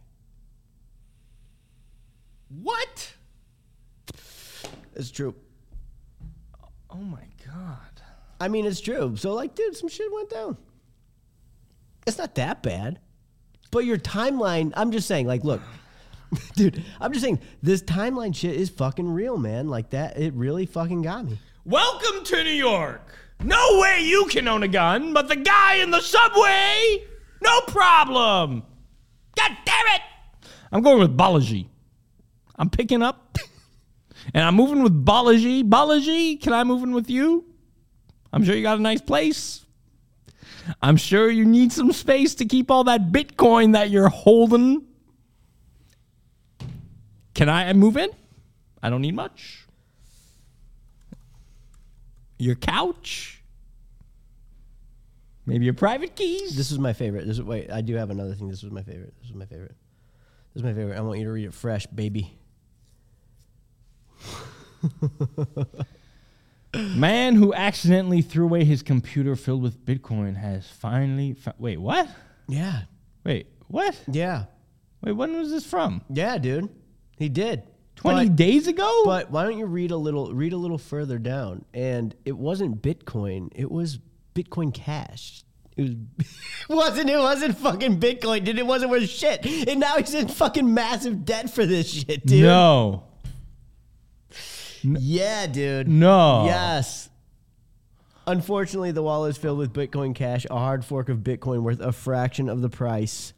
What? It's true. Oh my God. I mean, it's true. So, like, dude, some shit went down. It's not that bad. But your timeline, I'm just saying, like, look, dude, I'm just saying, this timeline shit is fucking real, man. Like, that, it really fucking got me. Welcome to New York. No way you can own a gun, but the guy in the subway, no problem. God damn it. I'm going with Balaji. I'm picking up, and I'm moving with Balaji. Balaji, can I move in with you? I'm sure you got a nice place. I'm sure you need some space to keep all that Bitcoin that you're holding. Can I move in? I don't need much. Your couch? Maybe your private keys? This is my favorite. Wait, I do have another thing. This was my favorite. I want you to read it fresh, baby. Man who accidentally threw away his computer filled with Bitcoin has finally wait, what? Yeah. Wait, what? Yeah. Wait, when was this from? Yeah, dude. He did. 20 days ago? But why don't you read a little further down? And it wasn't Bitcoin. It was Bitcoin Cash. It wasn't fucking Bitcoin, dude. It wasn't worth shit. And now he's in fucking massive debt for this shit, dude. No. Yeah, dude. No. Yes. Unfortunately, the wallet is filled with Bitcoin Cash, a hard fork of Bitcoin worth a fraction of the price.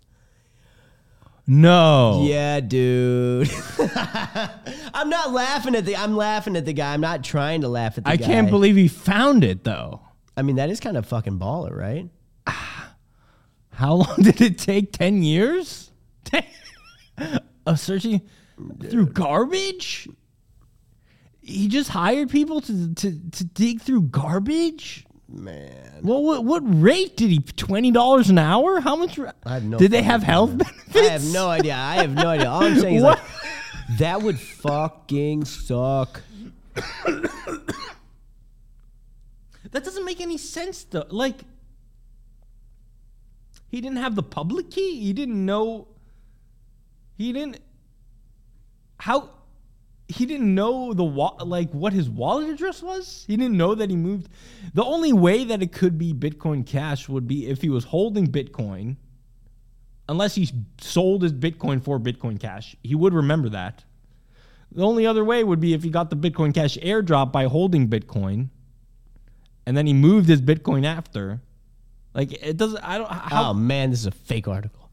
No. Yeah, dude. I'm laughing at the guy. I'm not trying to laugh at the guy. I can't believe he found it, though. I mean, that is kind of fucking baller, right? How long did it take? 10 years? Searching through garbage? He just hired people to dig through garbage? Man. Well, what rate did he? $20 an hour? How much? I have no Did they fucking have health idea. benefits? I have no idea. All I'm saying is What? like, that would fucking suck. That doesn't make any sense, though. Like, he didn't have the public key. He didn't know. He didn't know what his wallet address was. He didn't know that he moved. The only way that it could be Bitcoin Cash would be if he was holding Bitcoin. Unless he sold his Bitcoin for Bitcoin Cash, he would remember that. The only other way would be if he got the Bitcoin Cash airdrop by holding Bitcoin, and then he moved his Bitcoin after. Like, it doesn't. I don't. Oh man, this is a fake article.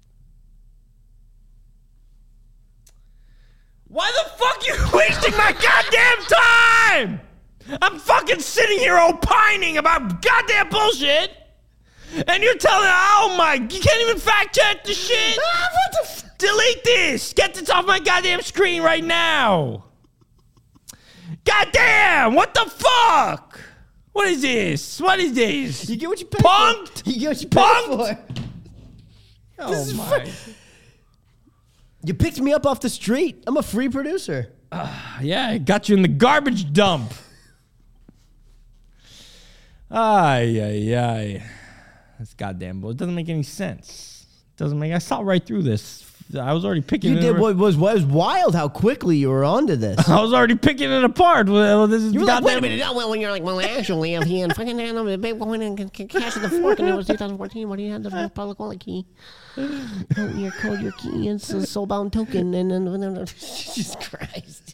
Why the fuck you wasting my goddamn time? I'm fucking sitting here opining about goddamn bullshit, and you're telling, oh my, you can't even fact check the shit. What the delete this. Get this off my goddamn screen right now. Goddamn, what the fuck? What is this? What is this? You get what you pay Punked? for. You get what you pay for. Oh my. You picked me up off the street. I'm a free producer. Yeah, I got you in the garbage dump. Ay. That's goddamn bull. It doesn't make any sense. I saw right through this. I was already picking it apart. What was wild how quickly you were onto this. I was already picking it apart. Well, this is You were like, wait a goddamn. minute. Oh, well, when you're like, well, actually, if he had fucking had a Bitcoin and cash at the fork and it was 2014, what do you have the public wallet key? Your code, your key, it's a soulbound token, and then Jesus Christ.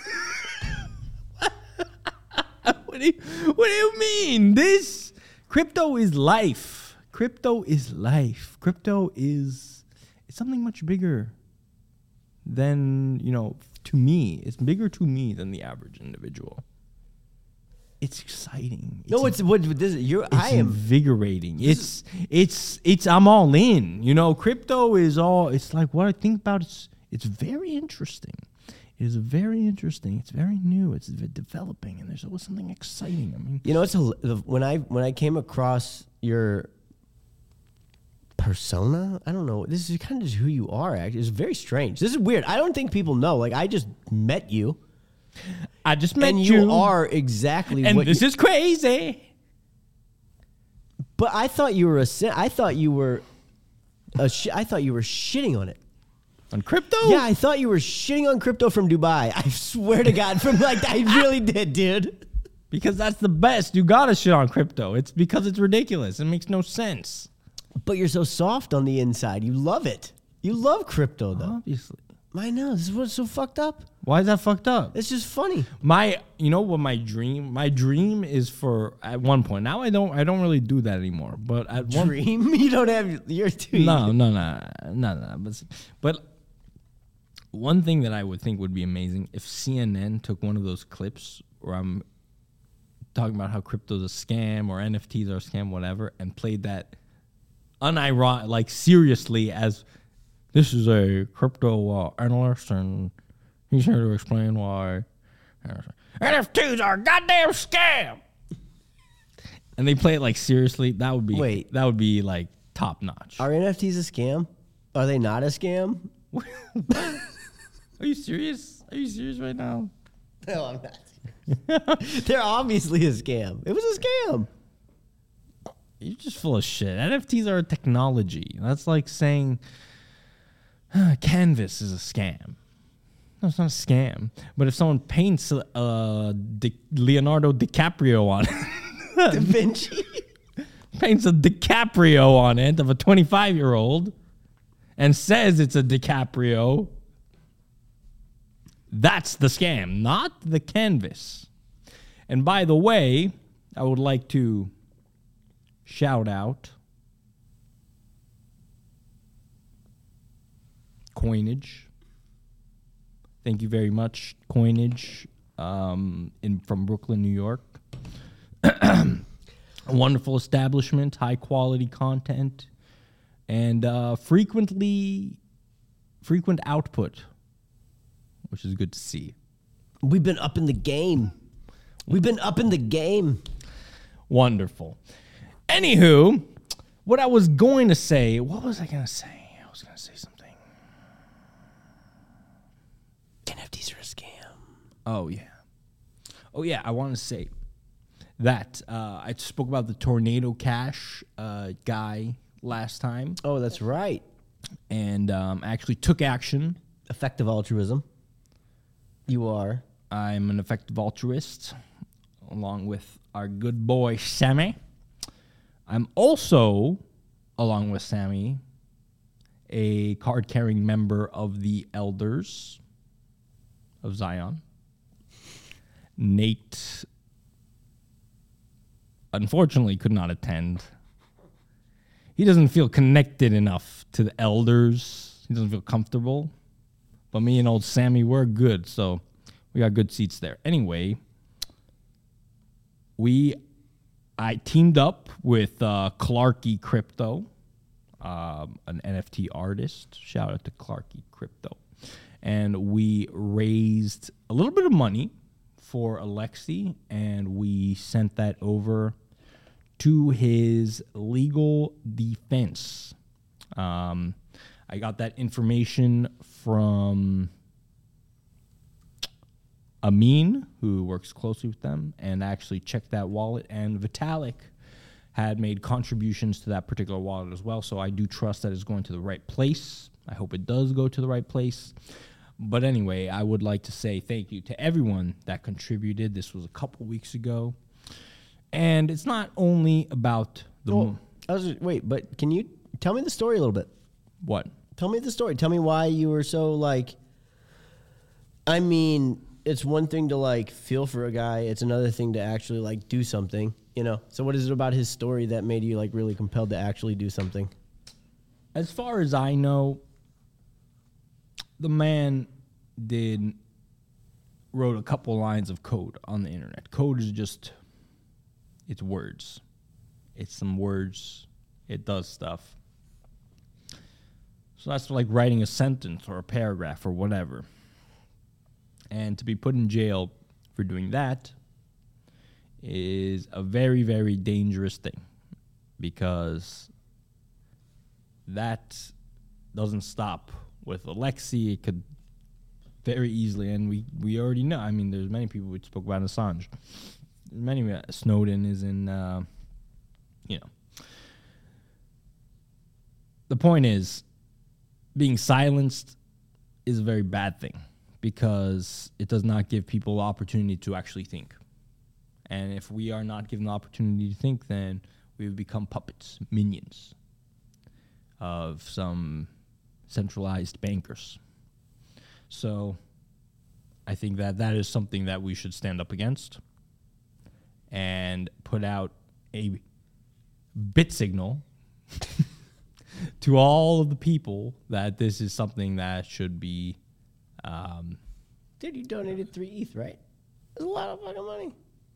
What do you mean? This crypto is life. Crypto is life. Crypto is it's something much bigger than, to me. It's bigger to me than the average individual. It's exciting. No, it's what this is. I am invigorating. It's I'm all in. Crypto is all. It's like what I think about. It's very interesting. It is very interesting. It's very new. It's developing, and there's always something exciting. I mean, it's when I came across your persona, I don't know. This is kind of just who you are. Actually, it's very strange. This is weird. I don't think people know. Like, I just met you. And you are exactly and what this is crazy. But I thought you were I thought you were shitting on it. On crypto? Yeah, I thought you were shitting on crypto from Dubai. I swear to God, I really did, dude. Because that's the best. You gotta shit on crypto. It's because it's ridiculous. It makes no sense. But you're so soft on the inside. You love it. You love crypto, though. Obviously. I know. This is what's so fucked up. Why is that fucked up? It's just funny. My dream is for, at one point. Now I don't really do that anymore. But at dream, you don't have your tweet. No. But one thing that I would think would be amazing if CNN took one of those clips where I'm talking about how crypto's a scam or NFTs are a scam, whatever, and played that unironic, like seriously, as this is a crypto analyst and he's here to explain why NFTs are a goddamn scam. And they play it like seriously. That would be like top notch. Are NFTs a scam? Are they not a scam? Are you serious? Are you serious right now? No, I'm not. They're obviously a scam. It was a scam. You're just full of shit. NFTs are a technology. That's like saying Canvas is a scam. No, it's not a scam. But if someone paints Leonardo DiCaprio on it, Da Vinci paints a DiCaprio on it of a 25-year-old and says it's a DiCaprio, that's the scam, not the canvas. And by the way, I would like to shout out Coinage. Thank you very much, Coinage, from Brooklyn, New York. A wonderful establishment, high quality content, and frequent output, which is good to see. We've been up in the game. Wonderful. Anywho, what I was going to say, what was I going to say? I was going to say something. NFTs are a scam. Oh, yeah. I want to say that. I spoke about the Tornado Cash guy last time, Oh, that's right. and actually took action. Effective altruism. You are. I'm an effective altruist, along with our good boy Sammy. I'm also, along with Sammy, a card-carrying member of the Elders of Zion. Nate, unfortunately, could not attend. He doesn't feel connected enough to the Elders. He doesn't feel comfortable. But me and old Sammy, we're good, so we got good seats there. Anyway, I teamed up with Clarky Crypto, an NFT artist. Shout out to Clarky Crypto. And we raised a little bit of money for Alexi, and we sent that over to his legal defense. I got that information from Amin, who works closely with them, and actually checked that wallet. And Vitalik had made contributions to that particular wallet as well. So I do trust that it's going to the right place. I hope it does go to the right place. But anyway, I would like to say thank you to everyone that contributed. This was a couple weeks ago. And it's not only about the... Wait, but can you tell me the story a little bit? What? Tell me the story. Tell me why you were so like... I mean, it's one thing to like feel for a guy. It's another thing to actually like do something, you know? So what is it about his story that made you like really compelled to actually do something? As far as I know, the man wrote a couple lines of code on the internet. Code is just, it's words. It's some words. It does stuff. So that's like writing a sentence or a paragraph or whatever. And to be put in jail for doing that is a very, very dangerous thing, because that doesn't stop with Alexi. It could very easily, and we already know. I mean, there's many people we spoke about Assange. Snowden is in, The point is, being silenced is a very bad thing, because it does not give people the opportunity to actually think. And if we are not given the opportunity to think, then we have become puppets, minions of some centralized bankers. So I think that is something that we should stand up against and put out a bit signal to all of the people that this is something that should be... Dude, you donated 3 ETH, right? That's a lot of fucking money.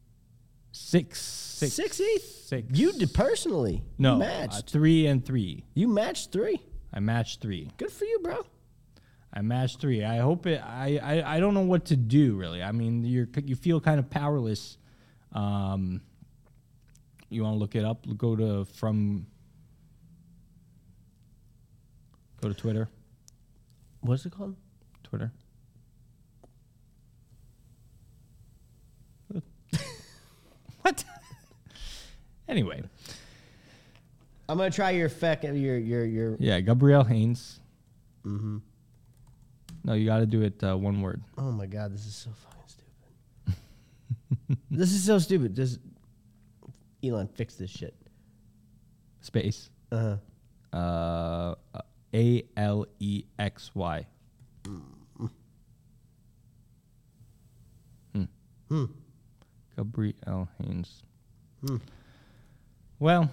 6 ETH? 6. You did personally? No, You matched. 3 and 3. You matched 3? I matched 3. Good for you, bro. I matched 3. I hope it. I don't know what to do really. I mean, you feel kind of powerless. You want to look it up? Go to Twitter. What's it called? Twitter. What? Anyway. I'm gonna try your your. Yeah, Gabrielle Haynes. Mm-hmm. No, you got to do it one word. Oh my god, this is so fucking stupid. This is so stupid. Just Elon, fix this shit. Space. ALEXY. Gabrielle Haynes. Well,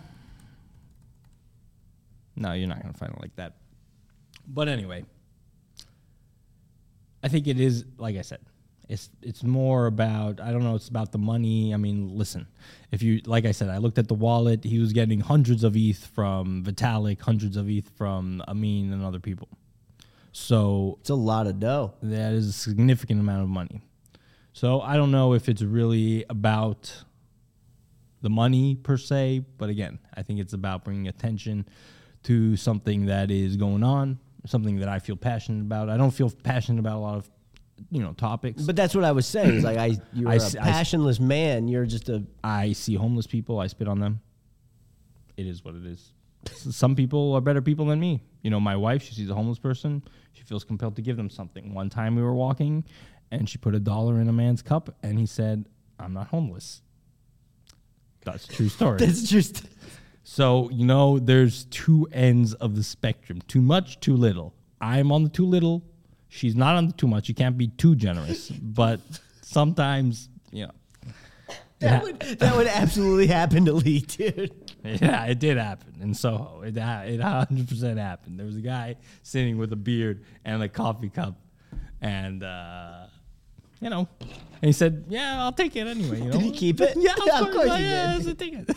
no, you're not going to find it like that. But anyway, I think it is, like I said, it's more about, I don't know, it's about the money. I mean, listen, if you, like I said, I looked at the wallet. He was getting hundreds of ETH from Vitalik, hundreds of ETH from Amin and other people. So It's a lot of dough. that is a significant amount of money. So I don't know if it's really about the money per se, but again, I think it's about bringing attention to something that is going on, something that I feel passionate about. I don't feel passionate about a lot of topics. But that's what I was saying. It's like you're I a see- passionless man. You're just a. I see homeless people. I spit on them. It is what it is. Some people are better people than me. My wife, she sees a homeless person. She feels compelled to give them something. One time we were walking, and she put $1 in a man's cup, and he said, "I'm not homeless." That's a true story. That's just. So, there's two ends of the spectrum. Too much, too little. I'm on the too little. She's not on the too much. You can't be too generous. But sometimes, That would absolutely happen to Lee, dude. Yeah, it did happen in Soho. It 100% happened. There was a guy sitting with a beard and a coffee cup, and and he said, "Yeah, I'll take it anyway." Did he keep it? Yeah, Yeah, of course he yeah, did. so take it.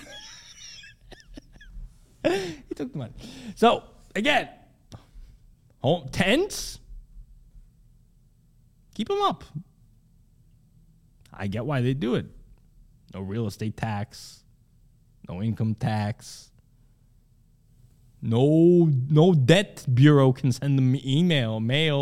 He took the money. So again, home tents, keep them up. I get why they do it. No real estate tax. No income tax. No debt bureau can send them mail.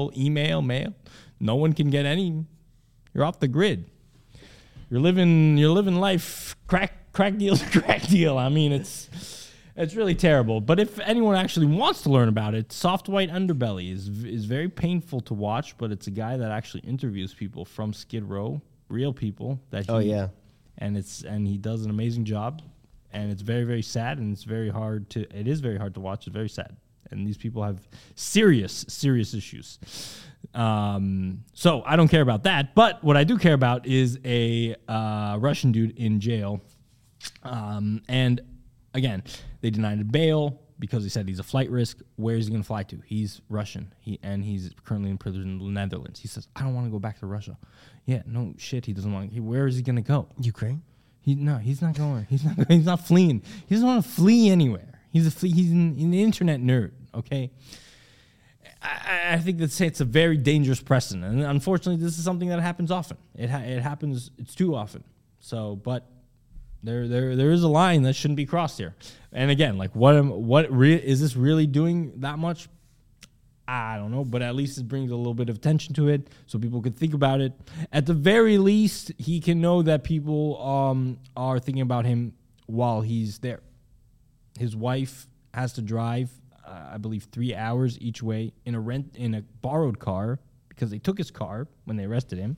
No one can get any. You're off the grid. You're living life crack deal. I mean, it's really terrible. But if anyone actually wants to learn about it, Soft White Underbelly is very painful to watch, but it's a guy that actually interviews people from Skid Row, real people that Oh, yeah. And he does an amazing job. And it's very, very sad, and it is very hard to watch. It's very sad. And these people have serious issues. So I don't care about that. But what I do care about is a Russian dude in jail. And again, they denied him bail because he said he's a flight risk. Where is he going to fly to? He's Russian. He's currently in prison in the Netherlands. He says, "I don't want to go back to Russia." Yeah, no shit. He doesn't want to. Where is he going to go? Ukraine? He's not going. He's not fleeing. He doesn't want to flee anywhere. He's an internet nerd. Okay. I think it's a very dangerous precedent, and unfortunately, this is something that happens often. It happens. It's too often. So, but there is a line that shouldn't be crossed here. And again, like is this really doing that much? I don't know, but at least it brings a little bit of attention to it so people could think about it. At the very least, he can know that people are thinking about him while he's there. His wife has to drive, I believe, 3 hours each way in a borrowed car because they took his car when they arrested him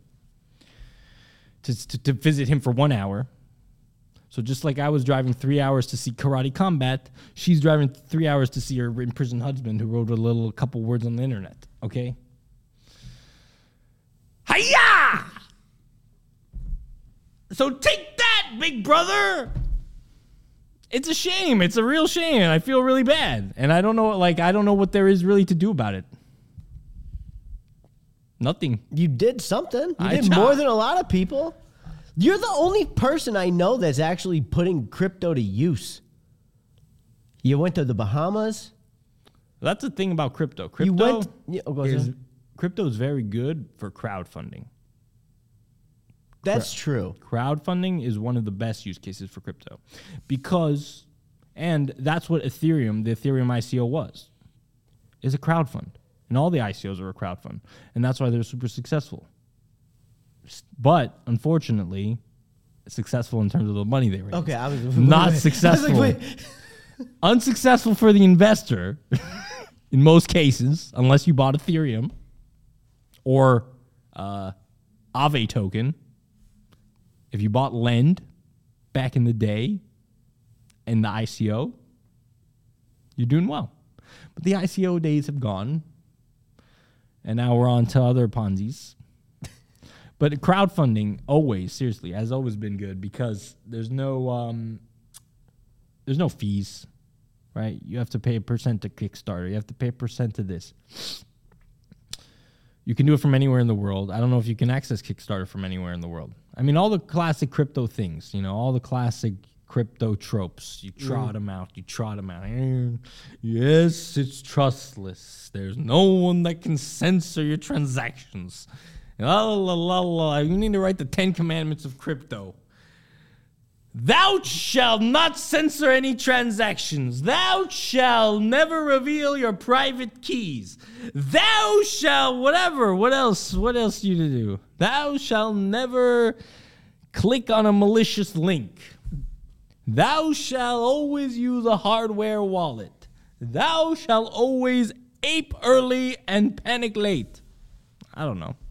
to visit him for 1 hour. So just like I was driving 3 hours to see Karate Combat, she's driving 3 hours to see her imprisoned husband who wrote a couple words on the internet. Okay? Hiya! So take that, big brother! It's a shame. It's a real shame. And I feel really bad. And I don't know what there is really to do about it. Nothing. You did something. You I did tried. more than a lot of people. You're the only person I know that's actually putting crypto to use. You went to the Bahamas. That's the thing about crypto. Go ahead. Crypto is very good for crowdfunding. That's true. Crowdfunding is one of the best use cases for crypto and that's what the Ethereum ICO was, is a crowdfund. And all the ICOs are a crowdfund. And that's why they're super successful. But unfortunately, successful in terms of the money they raised. Okay, I was not successful. I was like, Unsuccessful for the investor in most cases, unless you bought Ethereum or Aave token. If you bought Lend back in the day in the ICO, you're doing well. But the ICO days have gone, and now we're on to other Ponzi's. But crowdfunding has always been good because there's no fees, right? You have to pay a percent to Kickstarter. You have to pay a percent to this. You can do it from anywhere in the world. I don't know if you can access Kickstarter from anywhere in the world. I mean, all the classic crypto things, all the classic crypto tropes. You trot them out. Yes, it's trustless. There's no one that can censor your transactions. La, la, la, la. You need to write the 10 commandments of crypto. Thou shalt not censor any transactions. Thou shalt never reveal your private keys. Thou shalt whatever. What else? What else you to do? Thou shalt never click on a malicious link. Thou shalt always use a hardware wallet. Thou shalt always ape early and panic late. I don't know.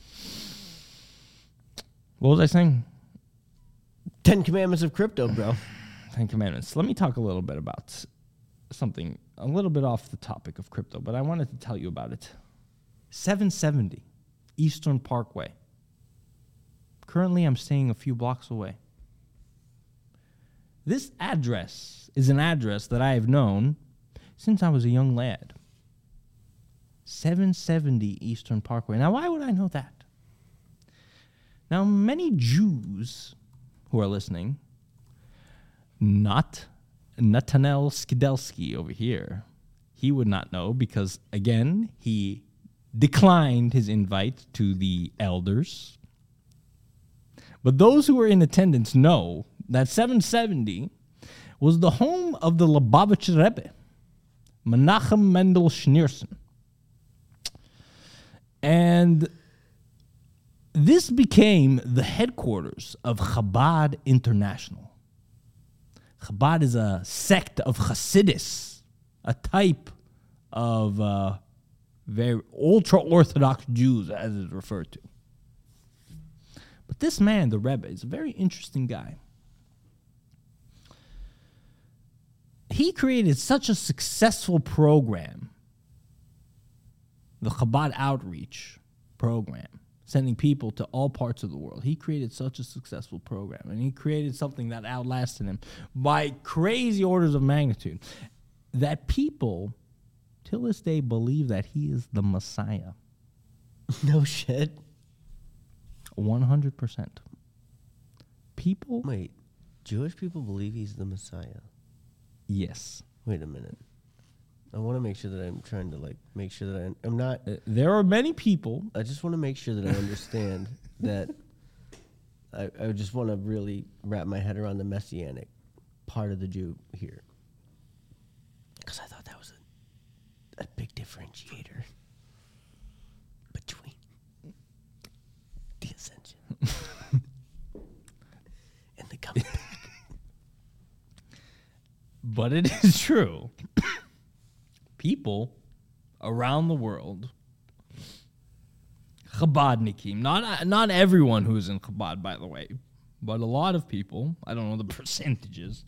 What was I saying? 10 Commandments of Crypto, bro. 10 Commandments. Let me talk a little bit about something a little bit off the topic of crypto, but I wanted to tell you about it. 770 Eastern Parkway. Currently, I'm staying a few blocks away. This address is an address that I have known since I was a young lad. 770 Eastern Parkway. Now, why would I know that? Now, many Jews who are listening, not Natanel Skidelsky over here, he would not know because, again, he declined his invite to the elders. But those who were in attendance know that 770 was the home of the Lubavitcher Rebbe, Menachem Mendel Schneerson. And this became the headquarters of Chabad International. Chabad is a sect of Hasidus, a type of very ultra-Orthodox Jews, as it's referred to. But this man, the Rebbe, is a very interesting guy. He created such a successful program, the Chabad Outreach program, sending people to all parts of the world. He created such a successful program, and he created something that outlasted him by crazy orders of magnitude, that people, till this day, believe that he is the Messiah. No shit. 100%. People? Wait, Jewish people believe he's the Messiah? Yes. Wait a minute. I want to make sure that I'm trying to, like, make sure that I'm not... There are many people. I just want to make sure that I understand that I just want to really wrap my head around the messianic part of the Jew here. Because I thought that was a big differentiator between the ascension and the coming back. But it is true. People around the world, Chabadnikim, not everyone who is in Chabad, by the way, but a lot of people, I don't know the percentages,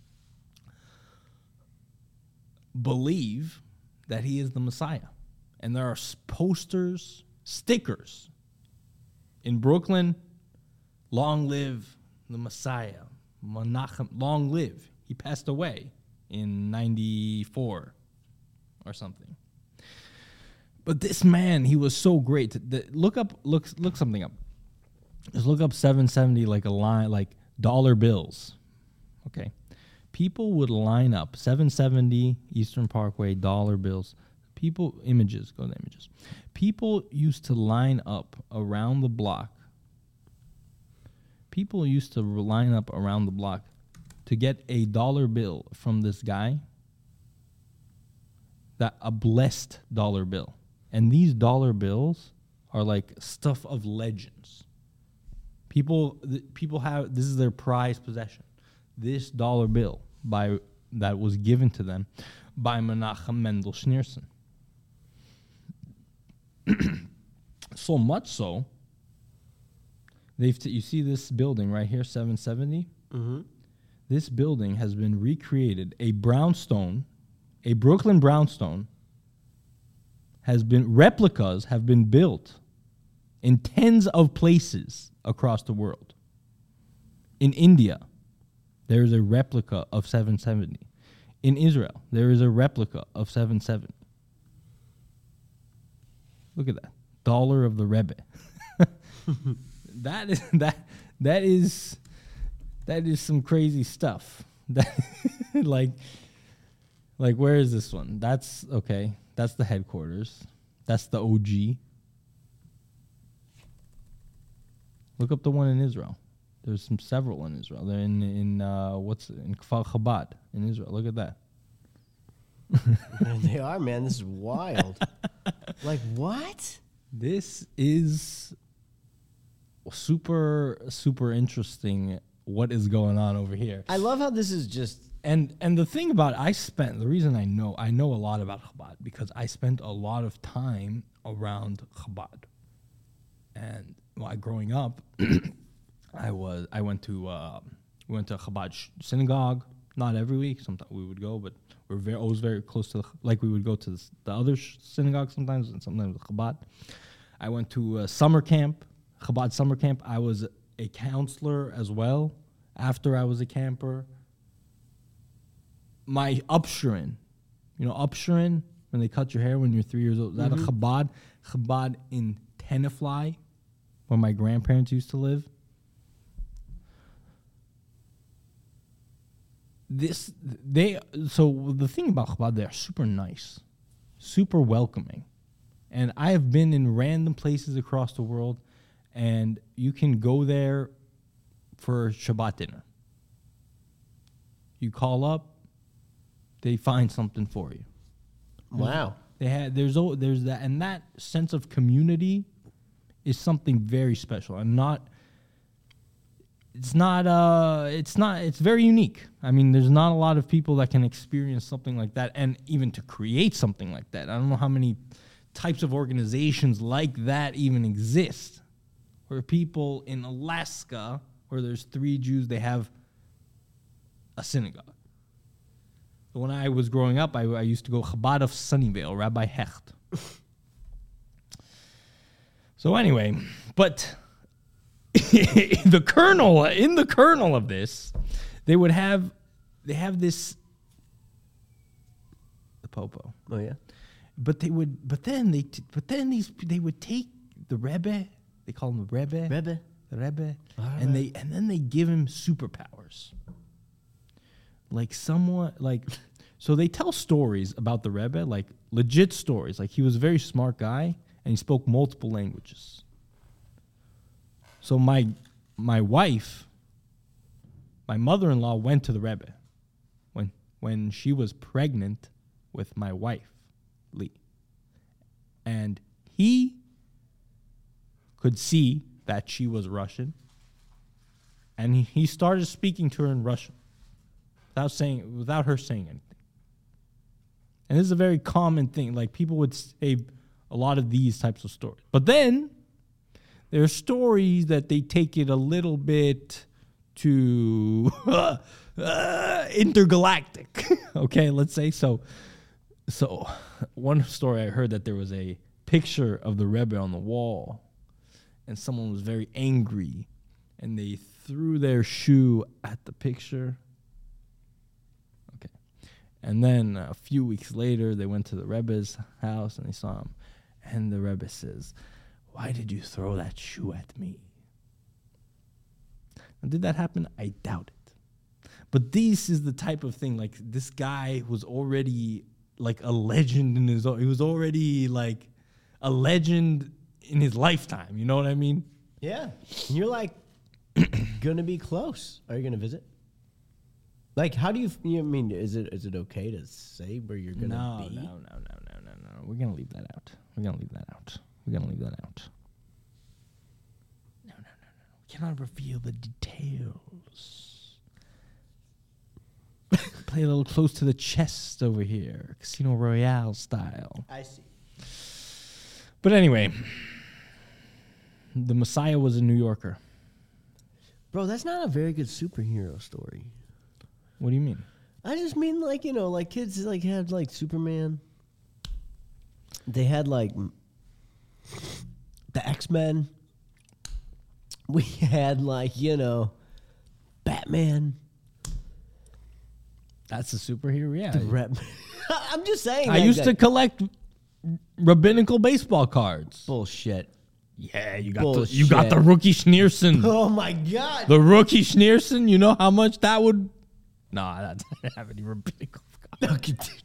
believe that he is the Messiah. And there are posters, stickers in Brooklyn, long live the Messiah, Menachem, long live. He passed away in 94 or something. But this man, he was so great. Look something up. Just look up 770 like a line, like dollar bills. Okay. People would line up 770 Eastern Parkway dollar bills. People, images, go to images. People used to line up around the block. People used to line up around the block to get a dollar bill from this guy, a blessed dollar bill. And these dollar bills are like stuff of legends. People have, this is their prized possession. This dollar bill that was given to them by Menachem Mendel Schneerson. So much so, you see this building right here, 770? Mm-hmm. This building has been recreated. A Brooklyn brownstone replicas have been built in tens of places across the world. In India, there is a replica of 770. In Israel, there is a replica of 770. Look at that. Dollar of the Rebbe. That is some crazy stuff. Like where is this one? That's okay. That's the headquarters. That's the OG. Look up the one in Israel. There's several in Israel. They're in Kfar Chabad in Israel. Look at that. They are, man. This is wild. Like, what? This is super, super interesting what is going on over here. I love how this is just... And the thing about the reason I know a lot about Chabad because I spent a lot of time around Chabad. And growing up, we went to a Chabad synagogue. Not every week. Sometimes we would go, but we're always very close to we would go to the other synagogue sometimes, and sometimes Chabad. I went to a summer camp, Chabad summer camp. I was a counselor as well. After I was a camper. My upshurin, upshurin, when they cut your hair when you're 3 years old, is that a Chabad? Chabad in Tenafly, where my grandparents used to live. So the thing about Chabad, they're super nice, super welcoming. And I have been in random places across the world, and you can go there for Shabbat dinner. You call up, they find something for you. Wow. There's that, and that sense of community is something very special, and it's very unique. I mean, there's not a lot of people that can experience something like that, and even to create something like that. I don't know how many types of organizations like that even exist, where people in Alaska, where there's 3 Jews, they have a synagogue. When I was growing up, I used to go Chabad of Sunnyvale, Rabbi Hecht. So anyway, but in the kernel of this, they have this the popo. Oh yeah. But they would take the Rebbe, they call him the Rebbe, and then they give him superpowers. So they tell stories about the Rebbe, like legit stories. Like he was a very smart guy and he spoke multiple languages. So my mother-in-law went to the Rebbe when she was pregnant with my wife, Lee. And he could see that she was Russian. And he started speaking to her in Russian without her saying anything. And this is a very common thing. Like people would say a lot of these types of stories. But then there are stories that they take it a little bit to intergalactic. Okay, let's say so. So one story I heard that there was a picture of the Rebbe on the wall, and someone was very angry, and they threw their shoe at the picture. Okay. And then a few weeks later, they went to the Rebbe's house, and they saw him. And the Rebbe says, "Why did you throw that shoe at me?" Now, did that happen? I doubt it. But this is the type of thing, like this guy was already like a legend in his own. He was already like a legend in his lifetime. You know what I mean? Yeah. And you're like gonna be close. Are you gonna visit? Like, how do you mean? Is it okay to say where you're gonna be? No. We're gonna leave that out. No. We cannot reveal the details. Play a little close to the chest over here, Casino Royale style. I see. But anyway, the Messiah was a New Yorker. Bro, that's not a very good superhero story. What do you mean? I just mean like kids like had like Superman. They had like the X-Men. We had like, Batman. That's a superhero, yeah. I'm just saying. I used to collect rabbinical baseball cards. Bullshit. Yeah, you got the rookie Schneerson. Oh my God. The rookie Schneerson, you know how much that would... No, I didn't have any rabbinical cards.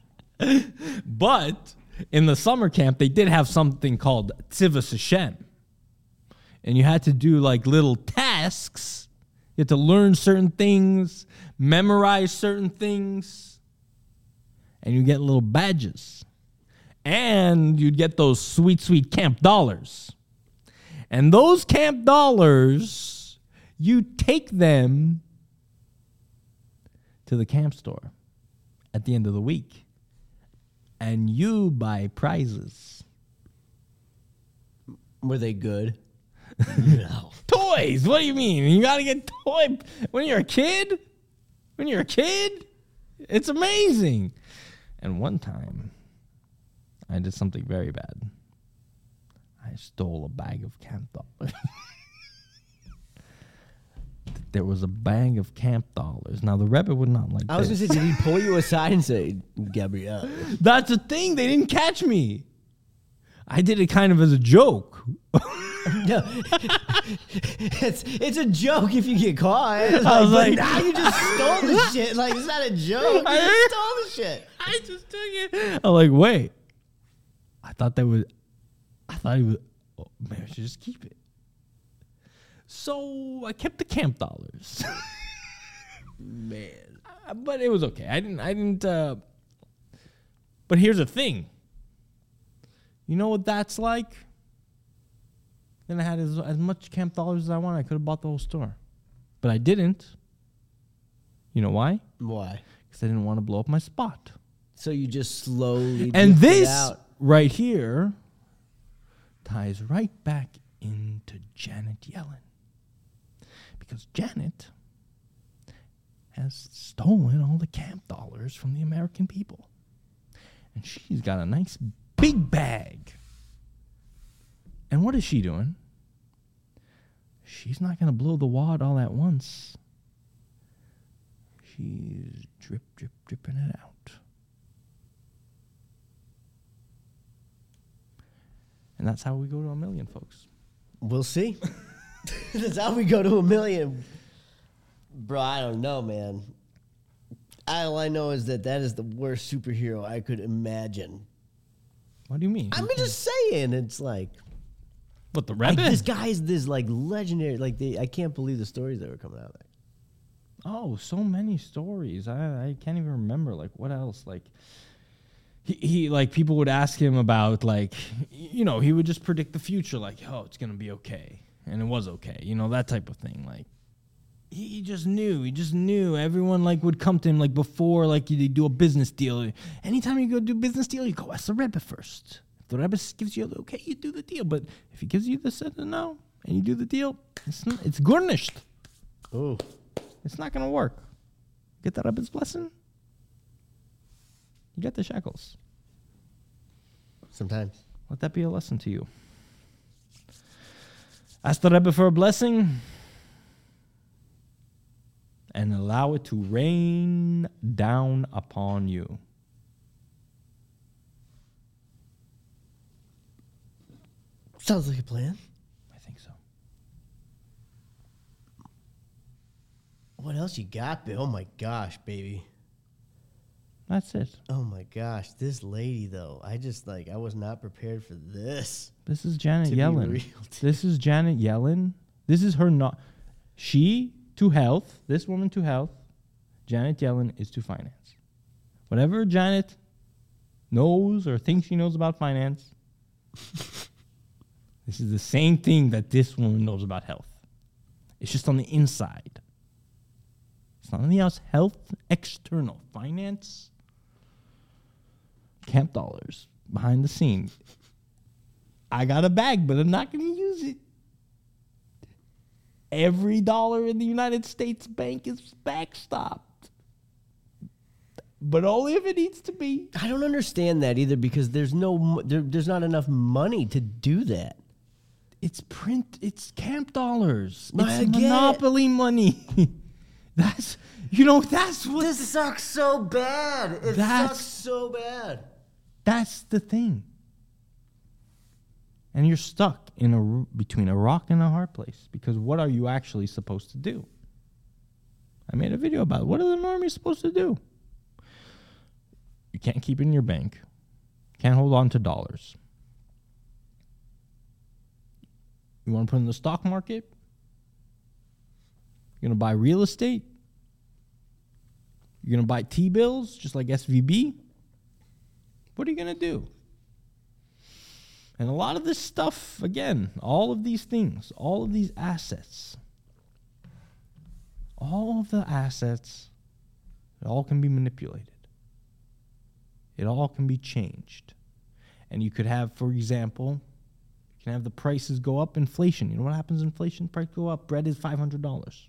But in the summer camp, they did have something called Tzivas Hashem. And you had to do like little tasks You have to learn certain things, memorize certain things, and you get little badges. And you'd get those sweet, sweet camp dollars. And those camp dollars, you take them to the camp store at the end of the week. And you buy prizes. Were they good? No. Toys. What do you mean? You got to get toy when you're a kid? When you're a kid? It's amazing. And one time, I did something very bad. I stole a bag of camp dollars. There was a bag of camp dollars. Now, the Rebbe would not like I was going to say, did he pull you aside and say, Gabrielle? That's the thing. They didn't catch me. I did it kind of as a joke. No, it's a joke if you get caught. I was like, now you just stole the shit. Like, it's not a joke. You just stole the shit. I just took it. I'm like, wait. I thought he was, oh, maybe I should just keep it. So I kept the camp dollars. Man. But it was okay. I didn't, but here's the thing. You know what that's like? Then I had as much camp dollars as I wanted. I could have bought the whole store. But I didn't. You know why? Why? Because I didn't want to blow up my spot. So you just slowly And drifted this out. right here ties right back into Janet Yellen. Because Janet has stolen all the camp dollars from the American people. And she's got a nice big bag. And what is she doing? She's not going to blow the wad all at once. She's dripping it out. And that's how we go to 1 million, folks. We'll see. That's how we go to 1 million. Bro, I don't know, man. All I know is that is the worst superhero I could imagine. What do you mean? I'm just saying, it's like... What, the Like, Rebbe? this guy is this, like, legendary... Like, I can't believe the stories that were coming out of there. Oh, so many stories. I can't even remember. Like, what else? Like, he like, people would ask him about, like, you know, he would just predict the future. Like, oh, it's going to be okay. And it was okay. You know, that type of thing. Like, he just knew. He just knew. Everyone, like, would come to him, like, before, like, they do a business deal. Anytime you go do a business deal, you go ask the Rebbe first. If the Rebbe gives you the okay, you do the deal. But if he gives you the no, and you do the deal, it's garnished. Oh. It's not going to work. Get the Rebbe's blessing, you get the shekels. Sometimes. Let that be a lesson to you. Ask the Rebbe for a blessing and allow it to rain down upon you. Sounds like a plan. I think so. What else you got, Bill? Oh, my gosh, baby. That's it. Oh, my gosh. This lady, though. I was not prepared for this. This is Janet To be Yellen. real. This is Janet Yellen. This is her not. She to health. This woman to health. Janet Yellen is to finance. Whatever Janet knows or thinks she knows about finance, this is the same thing that this woman knows about health. It's just on the inside. It's not on the outside. Health, external. Finance, camp dollars, behind the scene. I got a bag, but I'm not going to use it. Every dollar in the United States bank is backstopped. But only if it needs to be. I don't understand that either because there's not enough money to do that. It's camp dollars. I It's get it. monopoly money. That's what. This sucks so bad. It That's- sucks so bad. That's the thing. And you're stuck between a rock and a hard place because what are you actually supposed to do? I made a video about it. What are the normies supposed to do? You can't keep it in your bank. Can't hold on to dollars. You want to put it in the stock market? You're going to buy real estate? You're going to buy T-bills just like SVB? What are you going to do? And a lot of this stuff, again, all of these things, all of these assets, all of the assets, it all can be manipulated. It all can be changed. And you could have, for example, you can have the prices go up, inflation. You know what happens when inflation? Price go up. Bread is $500.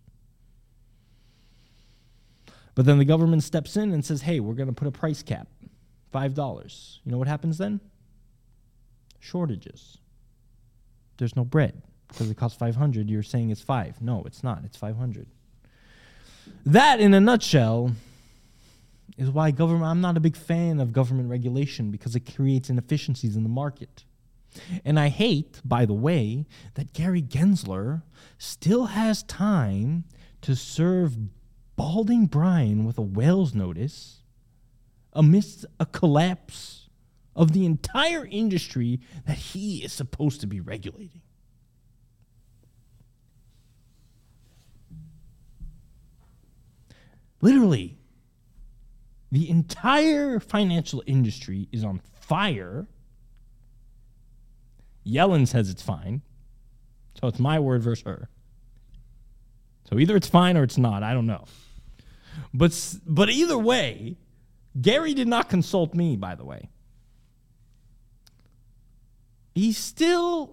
But then the government steps in and says, hey, we're going to put a price cap, $5. You know what happens then? Shortages. There's no bread because it costs $500. You're saying it's $5. No, it's not. It's $500. That, in a nutshell, is why I'm not a big fan of government regulation, because it creates inefficiencies in the market. And I hate, by the way, that Gary Gensler still has time to serve Balding Brian with a Wales notice amidst a collapse of the entire industry that he is supposed to be regulating. Literally, the entire financial industry is on fire. Yellen says it's fine. So it's my word versus her. So either it's fine or it's not. I don't know. But either way, Gary did not consult me, by the way. He still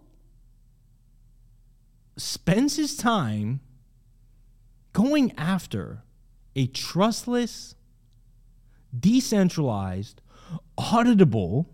spends his time going after a trustless, decentralized, auditable.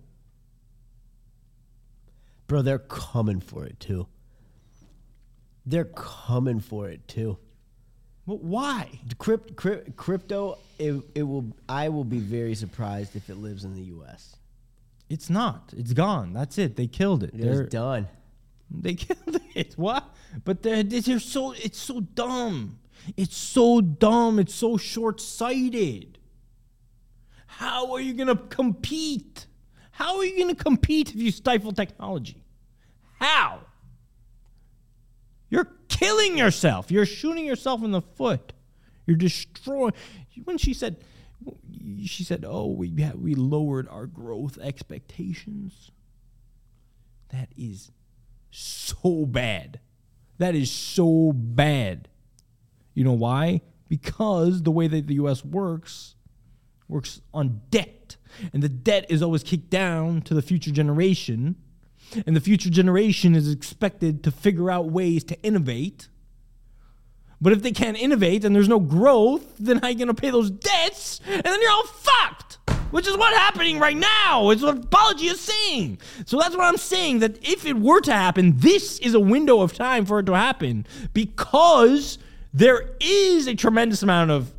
Bro, they're coming for it too. They're coming for it too. Well, why? Crypto, I will be very surprised if it lives in the U.S. It's not. It's gone. That's it. They killed it. It's done. They killed it. What? But they're so. It's so dumb. It's so dumb. It's so short-sighted. How are you gonna compete? How are you gonna compete if you stifle technology? How? You're killing yourself. You're shooting yourself in the foot. You're destroying. When she said, "Oh, we lowered our growth expectations." That is so bad. That is so bad. You know why? Because the way that the U.S. works on debt, and the debt is always kicked down to the future generation. And the future generation is expected to figure out ways to innovate. But if they can't innovate and there's no growth, then how are you going to pay those debts? And then you're all fucked, which is what's happening right now. It's what Apology is saying. So that's what I'm saying, that if it were to happen, this is a window of time for it to happen, because there is a tremendous amount of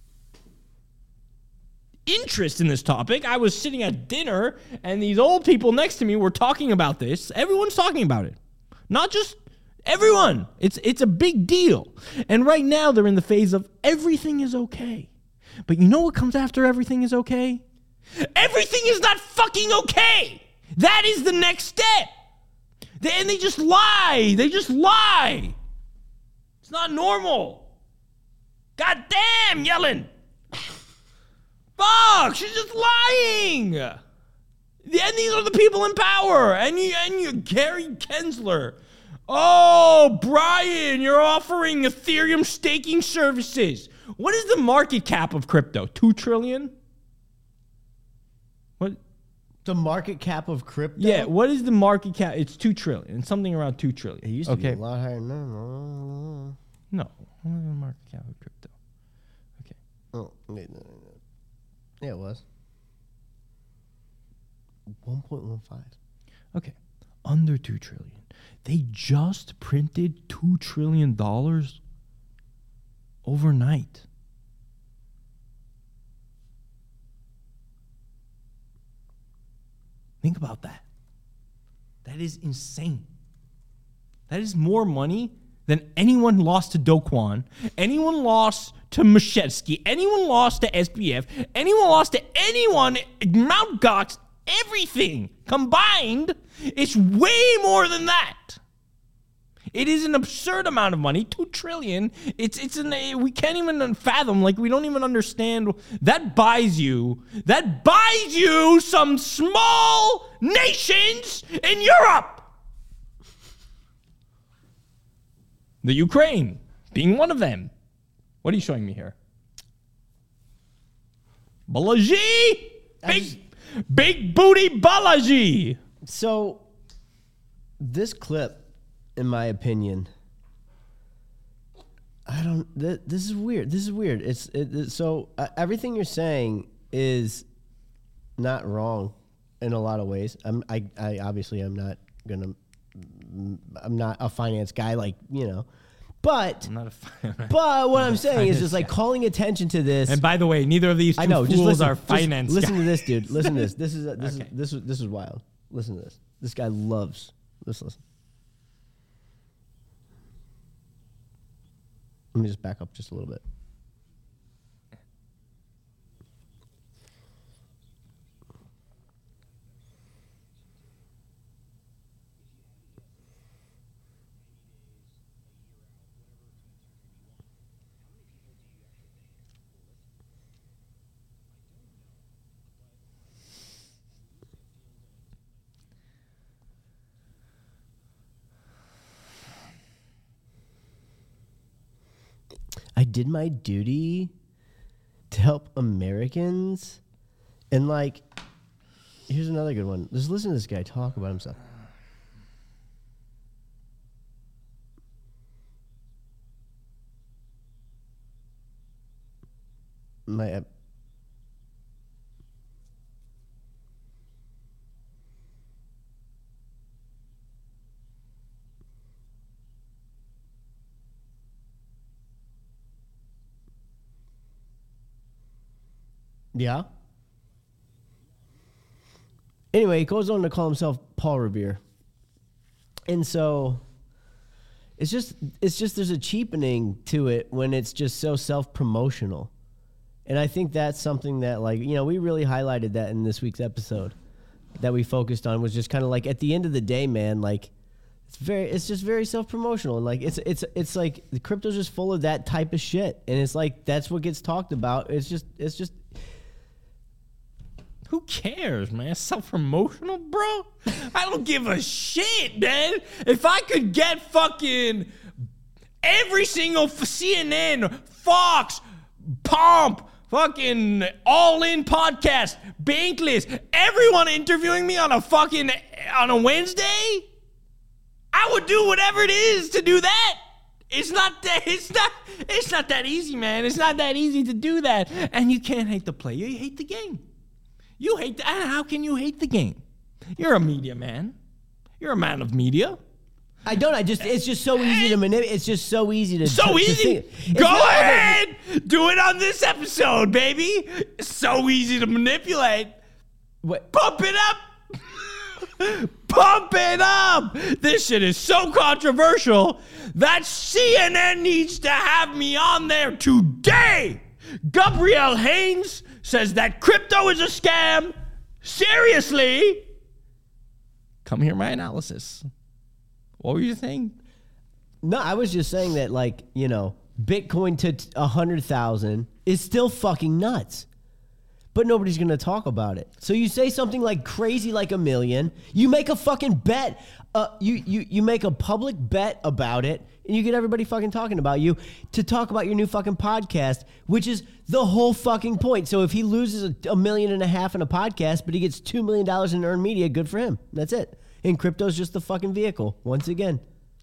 interest in this topic. I was sitting at dinner and these old people next to me were talking about this. Everyone's talking about it. Not just everyone. It's a big deal. And right now they're in the phase of everything is okay. But you know what comes after everything is okay? Everything is not fucking okay. That is the next step. And they just lie. They just lie. It's not normal. God damn, Yellen. Fuck, she's just lying. And these are the people in power. And you Gary Gensler. Oh, Brian, you're offering Ethereum staking services. What is the market cap of crypto? 2 trillion? What? The market cap of crypto? Yeah, what is the market cap? It's 2 trillion. It's something around 2 trillion. It used to be a lot higher than that. No. What is the market cap of crypto? Okay. Oh, no. Yeah, it was 1.15. Okay, under 2 trillion. They just printed $2 trillion overnight. Think about that. That is insane. That is more money than anyone lost to Do Kwon, anyone lost to Mashetsky, anyone lost to SBF, anyone lost to anyone, Mt. Gox, everything combined, it's way more than that. It is an absurd amount of money, $2 trillion. We can't even fathom, like we don't even understand. That buys you some small nations in Europe. The Ukraine being one of them. What are you showing me here? Balaji! Big booty Balaji! So, this clip, in my opinion, this is weird. So everything you're saying is not wrong in a lot of ways. I obviously I'm not a finance guy, like, you know, but I'm not a but what I'm saying is just like calling attention to this. And by the way, neither of these two fools are finance Listen guys. to this, dude. Listen to this. This Okay. is wild. Listen to this. This guy loves. Listen. Let me just back up just a little bit. I did my duty to help Americans. And, like, here's another good one. Just listen to this guy talk about himself. Yeah. Anyway, he goes on to call himself Paul Revere. And so it's just there's a cheapening to it when it's just so self-promotional. And I think that's something that, like, you know, we really highlighted that in this week's episode that we focused on, was just kind of like, at the end of the day, man, like, it's just very self-promotional. And like it's like the crypto's just full of that type of shit. And it's like that's what gets talked about. It's just Who cares, man? Self-promotional, bro? I don't give a shit, man. If I could get fucking every single CNN, Fox, Pomp, fucking All In podcast, Bankless, everyone interviewing me on a Wednesday, I would do whatever it is to do that. It's not that easy, man. It's not that easy to do that. And you can't hate the player. You hate the game. You hate the, how can you hate the game? You're a media man. You're a man of media. I don't. It's just so easy to manipulate. It's just so easy to. So easy. Go ahead. Do it on this episode, baby. It's so easy to manipulate. What? Pump it up. Pump it up. This shit is so controversial that CNN needs to have me on there today. Gabrielle Haynes says that crypto is a scam. Seriously? Come hear my analysis. What were you saying? No, I was just saying that, like, you know, Bitcoin to 100,000 is still fucking nuts. But nobody's going to talk about it. So you say something like crazy like $1 million, you make a fucking bet, you make a public bet about it, and you get everybody fucking talking about you to talk about your new fucking podcast, which is the whole fucking point. So if he loses $1.5 million in a podcast, but he gets $2 million in earned media, good for him. That's it. And crypto's just the fucking vehicle, once again.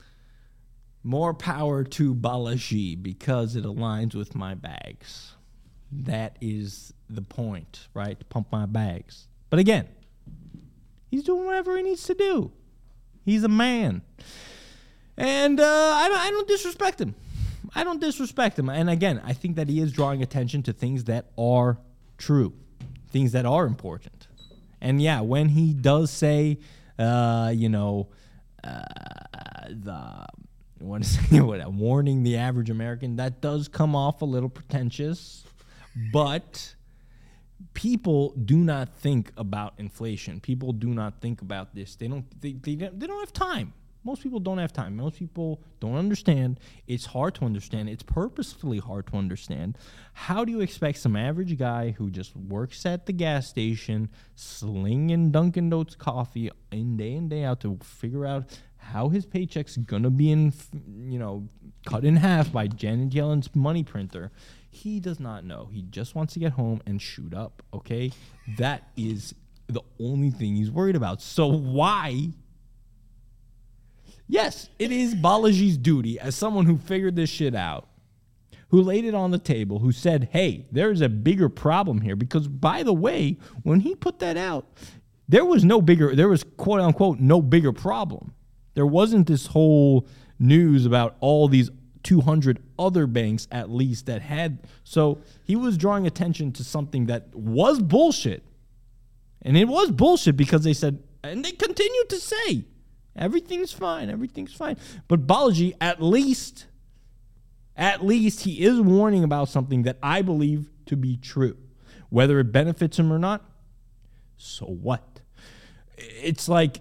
More power to Balaji because it aligns with my bags. That is the point, right? To pump my bags. But again, he's doing whatever he needs to do. He's a man. And I don't disrespect him. I don't disrespect him. And again, I think that he is drawing attention to things that are true, things that are important. And yeah, when he does say, warning the average American, that does come off a little pretentious. But people do not think about inflation. People do not think about this. They don't have time. Most people don't have time. Most people don't understand. It's hard to understand. It's purposefully hard to understand. How do you expect some average guy who just works at the gas station, slinging Dunkin' Donuts coffee in day out to figure out how his paycheck's gonna be cut in half by Janet Yellen's money printer? He does not know. He just wants to get home and shoot up, okay? That is the only thing he's worried about. So why? Yes, it is Balaji's duty as someone who figured this shit out, who laid it on the table, who said, hey, there's a bigger problem here. Because, by the way, when he put that out, there was quote unquote no bigger problem. There wasn't this whole news about all these 200 other banks at least that had. So he was drawing attention to something that was bullshit. And it was bullshit because they said, and they continued to say, everything's fine. But Balaji, at least he is warning about something that I believe to be true. Whether it benefits him or not, so what? It's like,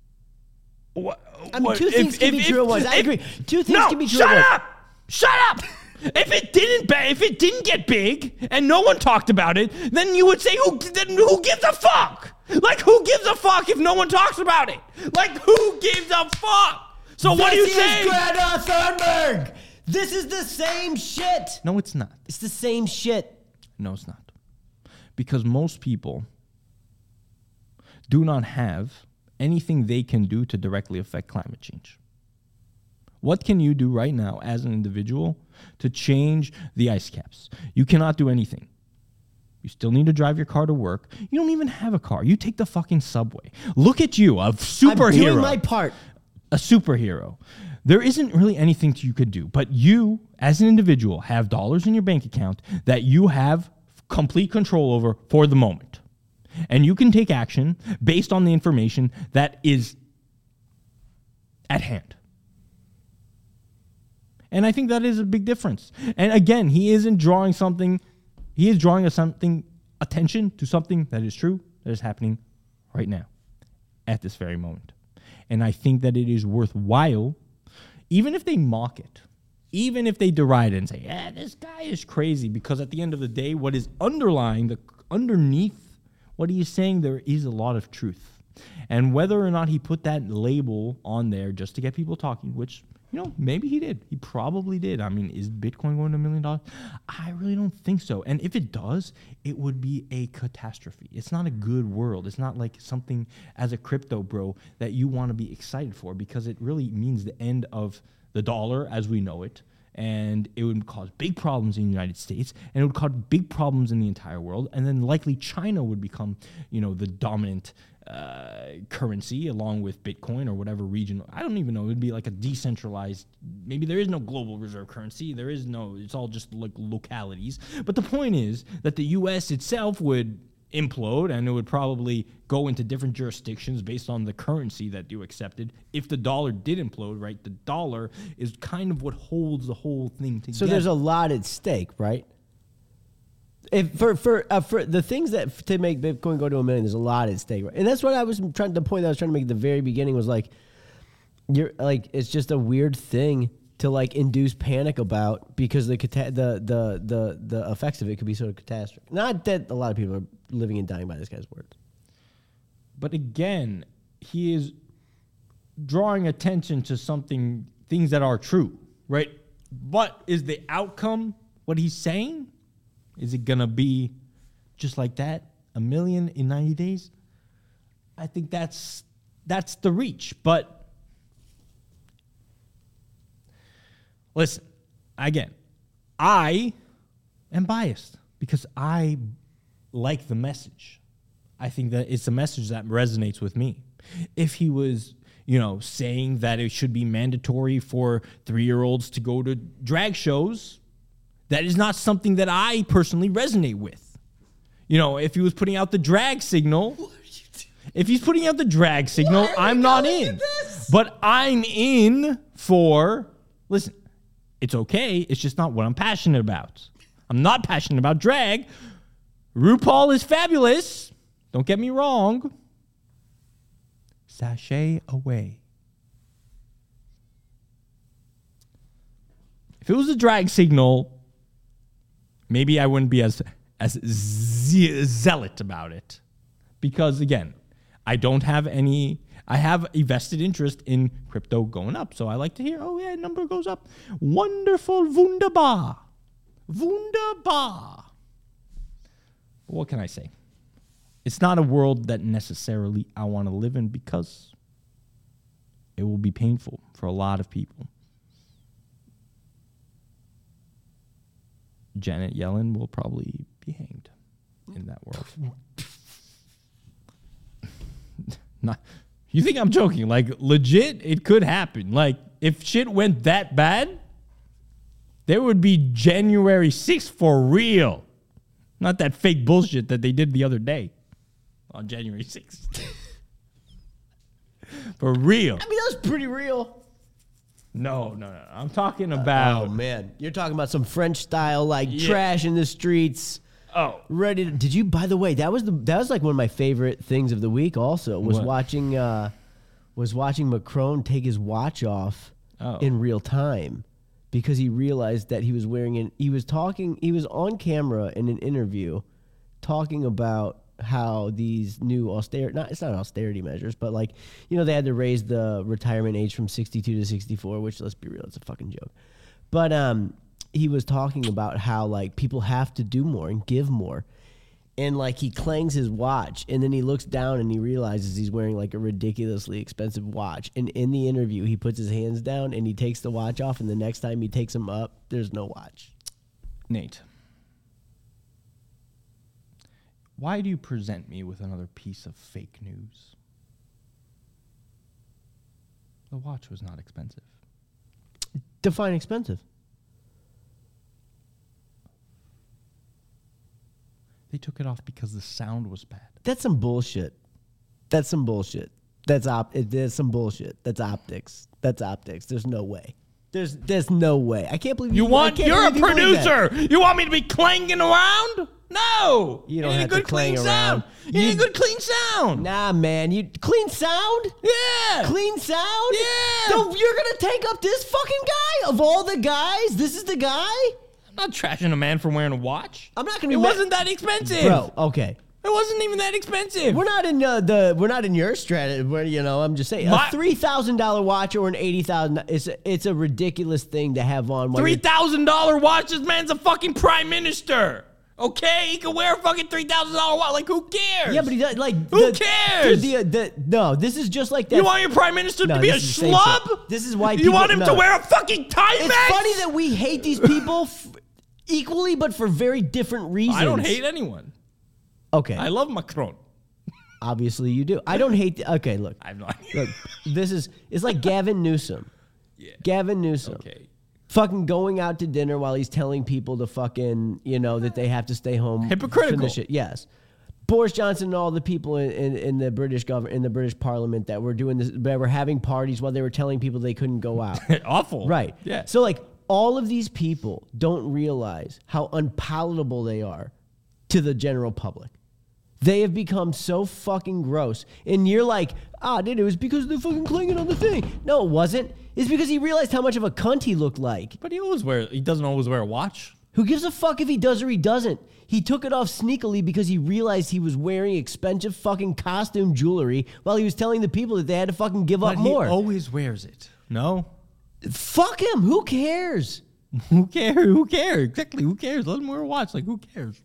two things can be true at once. I agree. Two things can be true at once. Shut up! If it didn't get big and no one talked about it, then you would say, who gives a fuck? Like, who gives a fuck if no one talks about it? Like, who gives a fuck? So what do you say? Greta Thunberg. This is the same shit. No, it's not. It's the same shit. No, it's not. Because most people do not have anything they can do to directly affect climate change. What can you do right now as an individual to change the ice caps? You cannot do anything. You still need to drive your car to work. You don't even have a car. You take the fucking subway. Look at you, a superhero. I'm doing my part. A superhero. There isn't really anything you could do, but you, as an individual, have dollars in your bank account that you have complete control over for the moment. And you can take action based on the information that is at hand. And I think that is a big difference. And again, he is drawing attention to something that is true, that is happening right now, at this very moment. And I think that it is worthwhile, even if they mock it, even if they deride it and say, yeah, this guy is crazy, because at the end of the day, what is underneath what he is saying, there is a lot of truth. And whether or not he put that label on there just to get people talking, which, maybe he did. He probably did. I mean, is Bitcoin going to $1 million? I really don't think so. And if it does, it would be a catastrophe. It's not a good world. It's not like something as a crypto bro that you want to be excited for, because it really means the end of the dollar as we know it. And it would cause big problems in the United States, and it would cause big problems in the entire world. And then likely China would become, the dominant currency along with Bitcoin or whatever region. I don't even know. It would be like a decentralized, maybe there is no global reserve currency. It's all just like localities. But the point is that the U.S. itself would implode, and it would probably go into different jurisdictions based on the currency that you accepted. If the dollar did implode, right, the dollar is kind of what holds the whole thing together. So there's a lot at stake, right? If for the things that to make Bitcoin go to $1 million, there's a lot at stake, right? And that's what the point that I was trying to make at the very beginning was like, it's just a weird thing to like induce panic about, because the effects of it could be sort of catastrophic. Not that a lot of people are living and dying by this guy's words. But again, he is drawing attention to things that are true, right? But is the outcome what he's saying? Is it going to be just like that, 1 million in 90 days? I think that's the reach. But listen, again, I am biased because I like the message. I think that it's a message that resonates with me. If he was, saying that it should be mandatory for 3-year-olds to go to drag shows, that is not something that I personally resonate with. If he was putting out the drag signal, I'm not in. But I'm in for, listen, it's okay. It's just not what I'm passionate about. I'm not passionate about drag. RuPaul is fabulous. Don't get me wrong. Sashay away. If it was a drag signal, maybe I wouldn't be as zealot about it. Because again, I have a vested interest in crypto going up. So I like to hear, oh yeah, number goes up. Wonderful, wunderbar. Wunderbar. But what can I say? It's not a world that necessarily I want to live in because it will be painful for a lot of people. Janet Yellen will probably be hanged in that world. Not, you think I'm joking? Like, legit, it could happen. Like, if shit went that bad, there would be January 6th for real. Not that fake bullshit that they did the other day on January 6th. For real. I mean, that was pretty real. No. I'm talking about... Oh, man. You're talking about some French style, trash in the streets. Oh. Ready to... Did you... By the way, that was like one of my favorite things of the week also, was What? watching Macron take his watch off in real time because he realized that he was wearing he was on camera in an interview talking about how these new it's not austerity measures, but they had to raise the retirement age from 62 to 64, which, let's be real, it's a fucking joke. But he was talking about how people have to do more and give more. And he clangs his watch and then he looks down and he realizes he's wearing a ridiculously expensive watch. And in the interview, he puts his hands down and he takes the watch off, and the next time he takes them up, there's no watch. Nate, why do you present me with another piece of fake news? The watch was not expensive. Define expensive. They took it off because the sound was bad. That's some bullshit. That's some bullshit. That's some bullshit. That's optics. There's no way. There's no way. I can't believe You're a producer. You want me to be clanging around? No. You don't have to clang around. Sound. You need a good clean sound. Nah, man. Clean sound? Yeah. Clean sound? Yeah. So you're going to take up this fucking guy? Of all the guys, this is the guy? I'm not trashing a man for wearing a watch. I'm not going to. It wasn't that expensive, bro. Okay. It wasn't even that expensive. We're not in your strategy. I'm just saying a $3,000 watch or an $80,000. It's a ridiculous thing to have on. $3,000 watch. This man's a fucking prime minister. Okay, he can wear a fucking $3,000 watch. Who cares? Yeah, but he does. Who cares? No, this is just like that. You want your prime minister to be a schlub? This is why you want him to wear a fucking Timex? It's funny that we hate these people equally, but for very different reasons. I don't hate anyone. Okay. I love Macron. Obviously you do. I don't hate... Okay, look. I'm not... Look, it's like Gavin Newsom. Yeah. Gavin Newsom. Okay. Fucking going out to dinner while he's telling people to fucking, that they have to stay home. Hypocritical. Shit. Yes. Boris Johnson and all the people in the British government, in the British Parliament that were doing this, that were having parties while they were telling people they couldn't go out. Awful. Right. Yeah. So all of these people don't realize how unpalatable they are to the general public. They have become so fucking gross. And you're like, dude, it was because they're fucking clinging on the thing. No, it wasn't. It's because he realized how much of a cunt he looked like. But he doesn't always wear a watch. Who gives a fuck if he does or he doesn't? He took it off sneakily because he realized he was wearing expensive fucking costume jewelry while he was telling the people that they had to fucking give up more. He always wears it. No? Fuck him. Who cares? Who cares? Exactly. Who cares? Let him wear a watch. Who cares?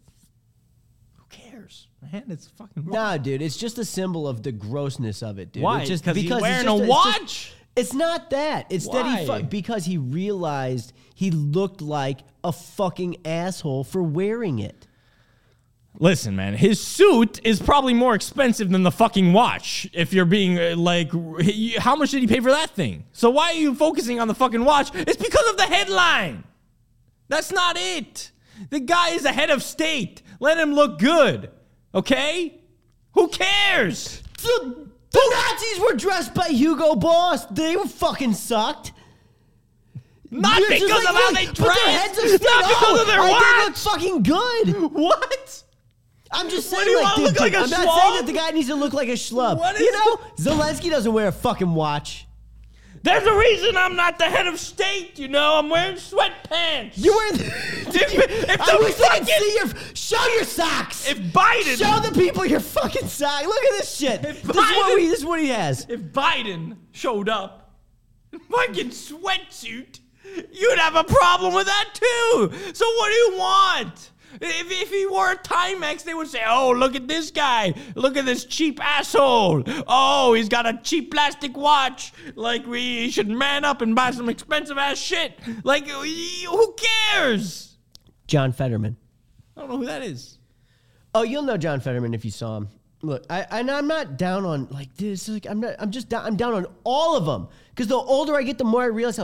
Man, it's fucking watch. Nah, dude, it's just a symbol of the grossness of it, dude. Why? It's just because he's wearing a watch? It's not that. It's Why? that because he realized he looked like a fucking asshole for wearing it. Listen, man, his suit is probably more expensive than the fucking watch. If you're being how much did he pay for that thing? So why are you focusing on the fucking watch? It's because of the headline. That's not it. The guy is a head of state. Let him look good. Okay? Who cares? The Nazis were dressed by Hugo Boss. They were fucking sucked. Not You're because just of how they but their heads dress. are Not because of their They look watch. fucking good. What? I'm just What saying, do you want to look like a I'm not schlub? saying that the guy needs to look like a schlub. What is Zelensky doesn't wear a fucking watch. There's a reason I'm not the head of state, you know. I'm wearing sweatpants. You wear. I wish I could see show your socks. If Biden, show the people your fucking socks. Look at this shit. This is what he has. If Biden showed up in fucking sweatsuit, you'd have a problem with that too. So what do you want? If he wore a Timex, they would say, oh, look at this guy. Look at this cheap asshole. Oh, he's got a cheap plastic watch. Like, we should man up and buy some expensive ass shit. Like, who cares? John Fetterman. I don't know who that is. Oh, you'll know John Fetterman if you saw him. Look, I'm not down on like this. Like I'm down on all of them. Because the older I get, the more I realize how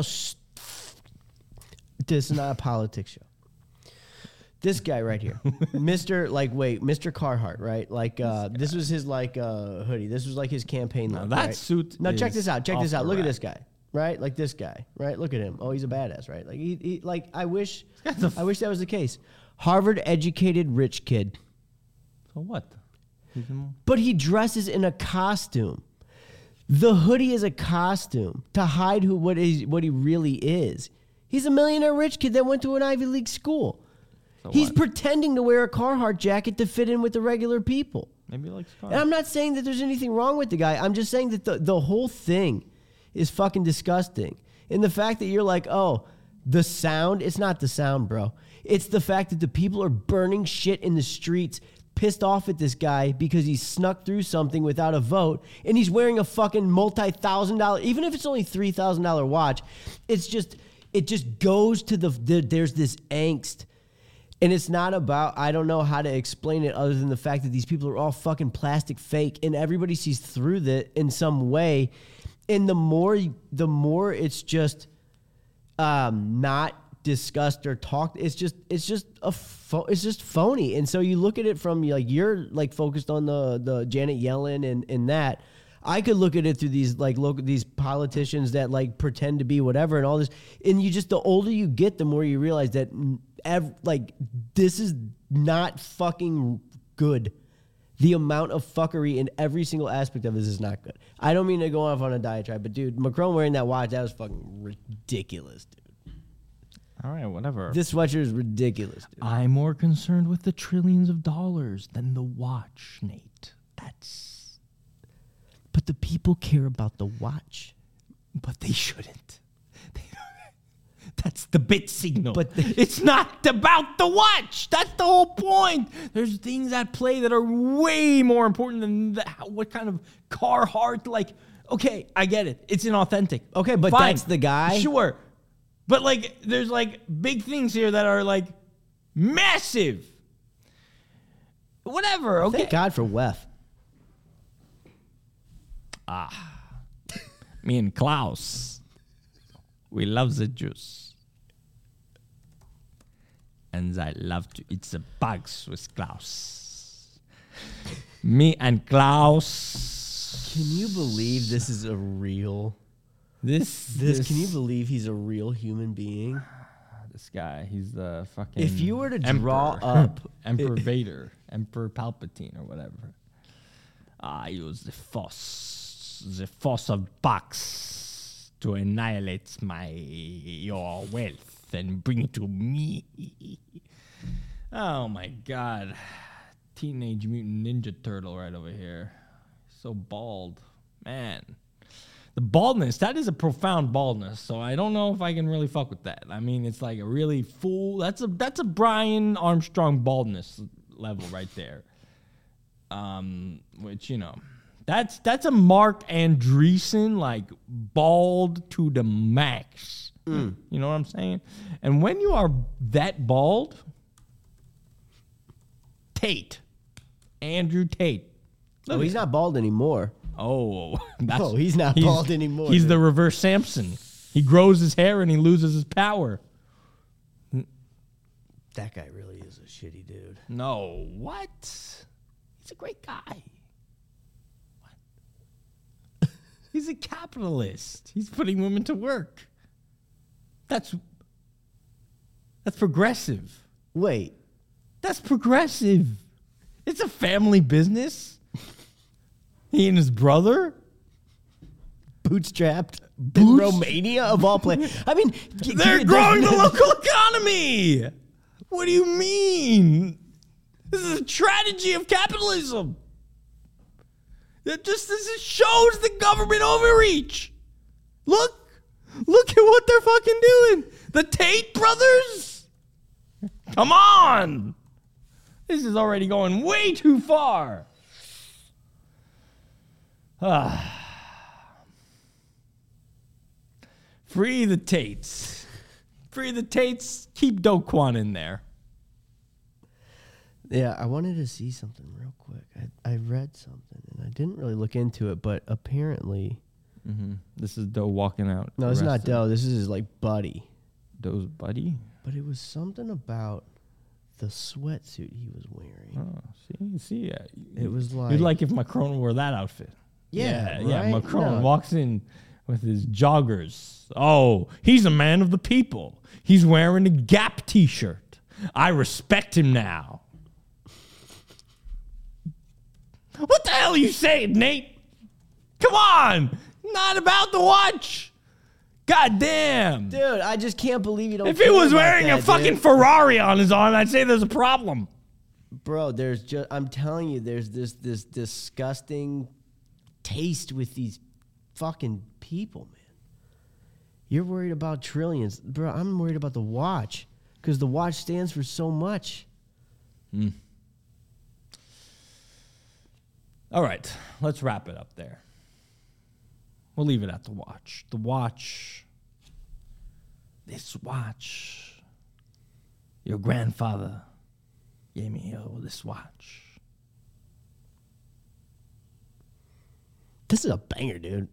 this is not a politics show. This guy right here, Mr. Carhartt, right? Like, this was his hoodie. This was like his campaign look. That right? suit. Now check this out. Look at this rack. guy, right? Like this guy, right? Look at him. Oh, he's a badass, right? Like he like I wish that was the case. Harvard educated rich kid. So what? But he dresses in a costume. The hoodie is a costume to hide what he really is. He's a millionaire rich kid that went to an Ivy League school. So he's what? pretending to wear a Carhartt jacket to fit in with the regular people. Maybe he likes cars. And I'm not saying that there's anything wrong with the guy. I'm just saying that the whole thing is fucking disgusting. And the fact that you're like, oh, the sound, it's not the sound, bro. It's the fact that the people are burning shit in the streets, pissed off at this guy because he snuck through something without a vote, and he's wearing a fucking multi-$1,000, even if it's only $3,000 watch, it just goes to there's this angst. And it's not about, I don't know how to explain it other than the fact that these people are all fucking plastic fake and everybody sees through that in some way. And the more it's just not discussed or talked, it's just phony. And so you look at it from like, you're like focused on the Janet Yellen and that. I could look at it through these like these politicians that like pretend to be whatever and all this. And the older you get, the more you realize that this is not fucking good. The amount of fuckery in every single aspect of this is not good. I don't mean to go off on a diatribe, but dude, Macron wearing that watch, that was fucking ridiculous, dude. All right, whatever. This sweatshirt is ridiculous, dude. I'm more concerned with the trillions of dollars than the watch, Nate. But the people care about the watch. But they shouldn't. That's the bit signal. But it's not about the watch. That's the whole point. There's things at play that are way more important than what kind of Carhartt. Like, okay, I get it. It's inauthentic. Okay, but fine. that's the guy. Sure. But like, there's like big things here that are like massive. Whatever. Okay. Thank God for WEF. Me and Klaus, we love the juice. And I love to eat the bugs with Klaus. Me and Klaus. Can you believe this is a real... This Can you believe he's a real human being? This guy, he's the fucking If you were to Emperor. draw up... Emperor Vader, Emperor Palpatine or whatever. I use the force of Box to annihilate your wealth and bring it to me. Oh my God. Teenage Mutant Ninja Turtle right over here. So bald. Man. The baldness, that is a profound baldness, so I don't know if I can really fuck with that. I mean, it's like a really full, that's a Brian Armstrong baldness level right there. Which, you know, that's a Mark Andreessen, like, bald to the max. You know what I'm saying? And when you are that bald, Andrew Tate. Oh, he's not bald anymore. Oh, he's not bald anymore. He's dude. the reverse Samson. He grows his hair and he loses his power. That guy really is a shitty dude. No, what? He's a great guy. What? He's a capitalist. He's putting women to work. That's progressive. Wait. That's progressive. It's a family business. He and his brother. bootstrapped in Romania of all places. I mean, They're growing the local economy. What do you mean? This is a tragedy of capitalism. This shows the government overreach. Look at what they're fucking doing. The Tate brothers? Come on. This is already going way too far. Free the Tates. Free the Tates. Keep Do Kwon in there. Yeah, I wanted to see something real quick. I read something, and I didn't really look into it, but apparently... This is Do walking out. No, it's not arrested. Do. This is his, like, buddy. Do's buddy? But it was something about the sweatsuit he was wearing. Oh, see. It was like... You'd like if Macron wore that outfit. Yeah, Yeah, right? Macron No. walks in with his joggers. Oh, he's a man of the people. He's wearing a Gap t-shirt. I respect him now. What the hell are you saying, Nate? Come on. Not about the watch. God damn. Dude, I just can't believe you don't If he care was about wearing that, a fucking dude. Ferrari on his arm, I'd say there's a problem. Bro, there's just... I'm telling you, there's this disgusting taste with these fucking people, man. You're worried about trillions. Bro, I'm worried about the watch because the watch stands for so much. All right, let's wrap it up there. We'll leave it at the watch. The watch. This watch. Your grandfather gave me this watch. This is a banger, dude.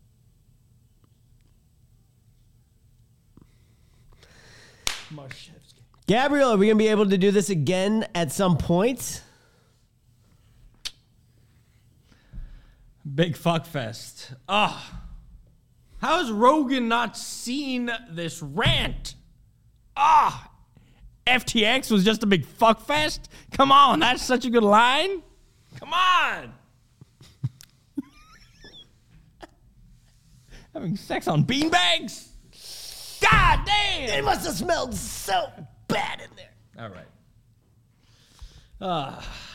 Gabriel, are we going to be able to do this again at some point? Big fuck fest. How has Rogan not seen this rant? FTX was just a big fuck fest? Come on, that's such a good line. Come on. Having sex on beanbags? God damn. It must have smelled so bad in there. All right.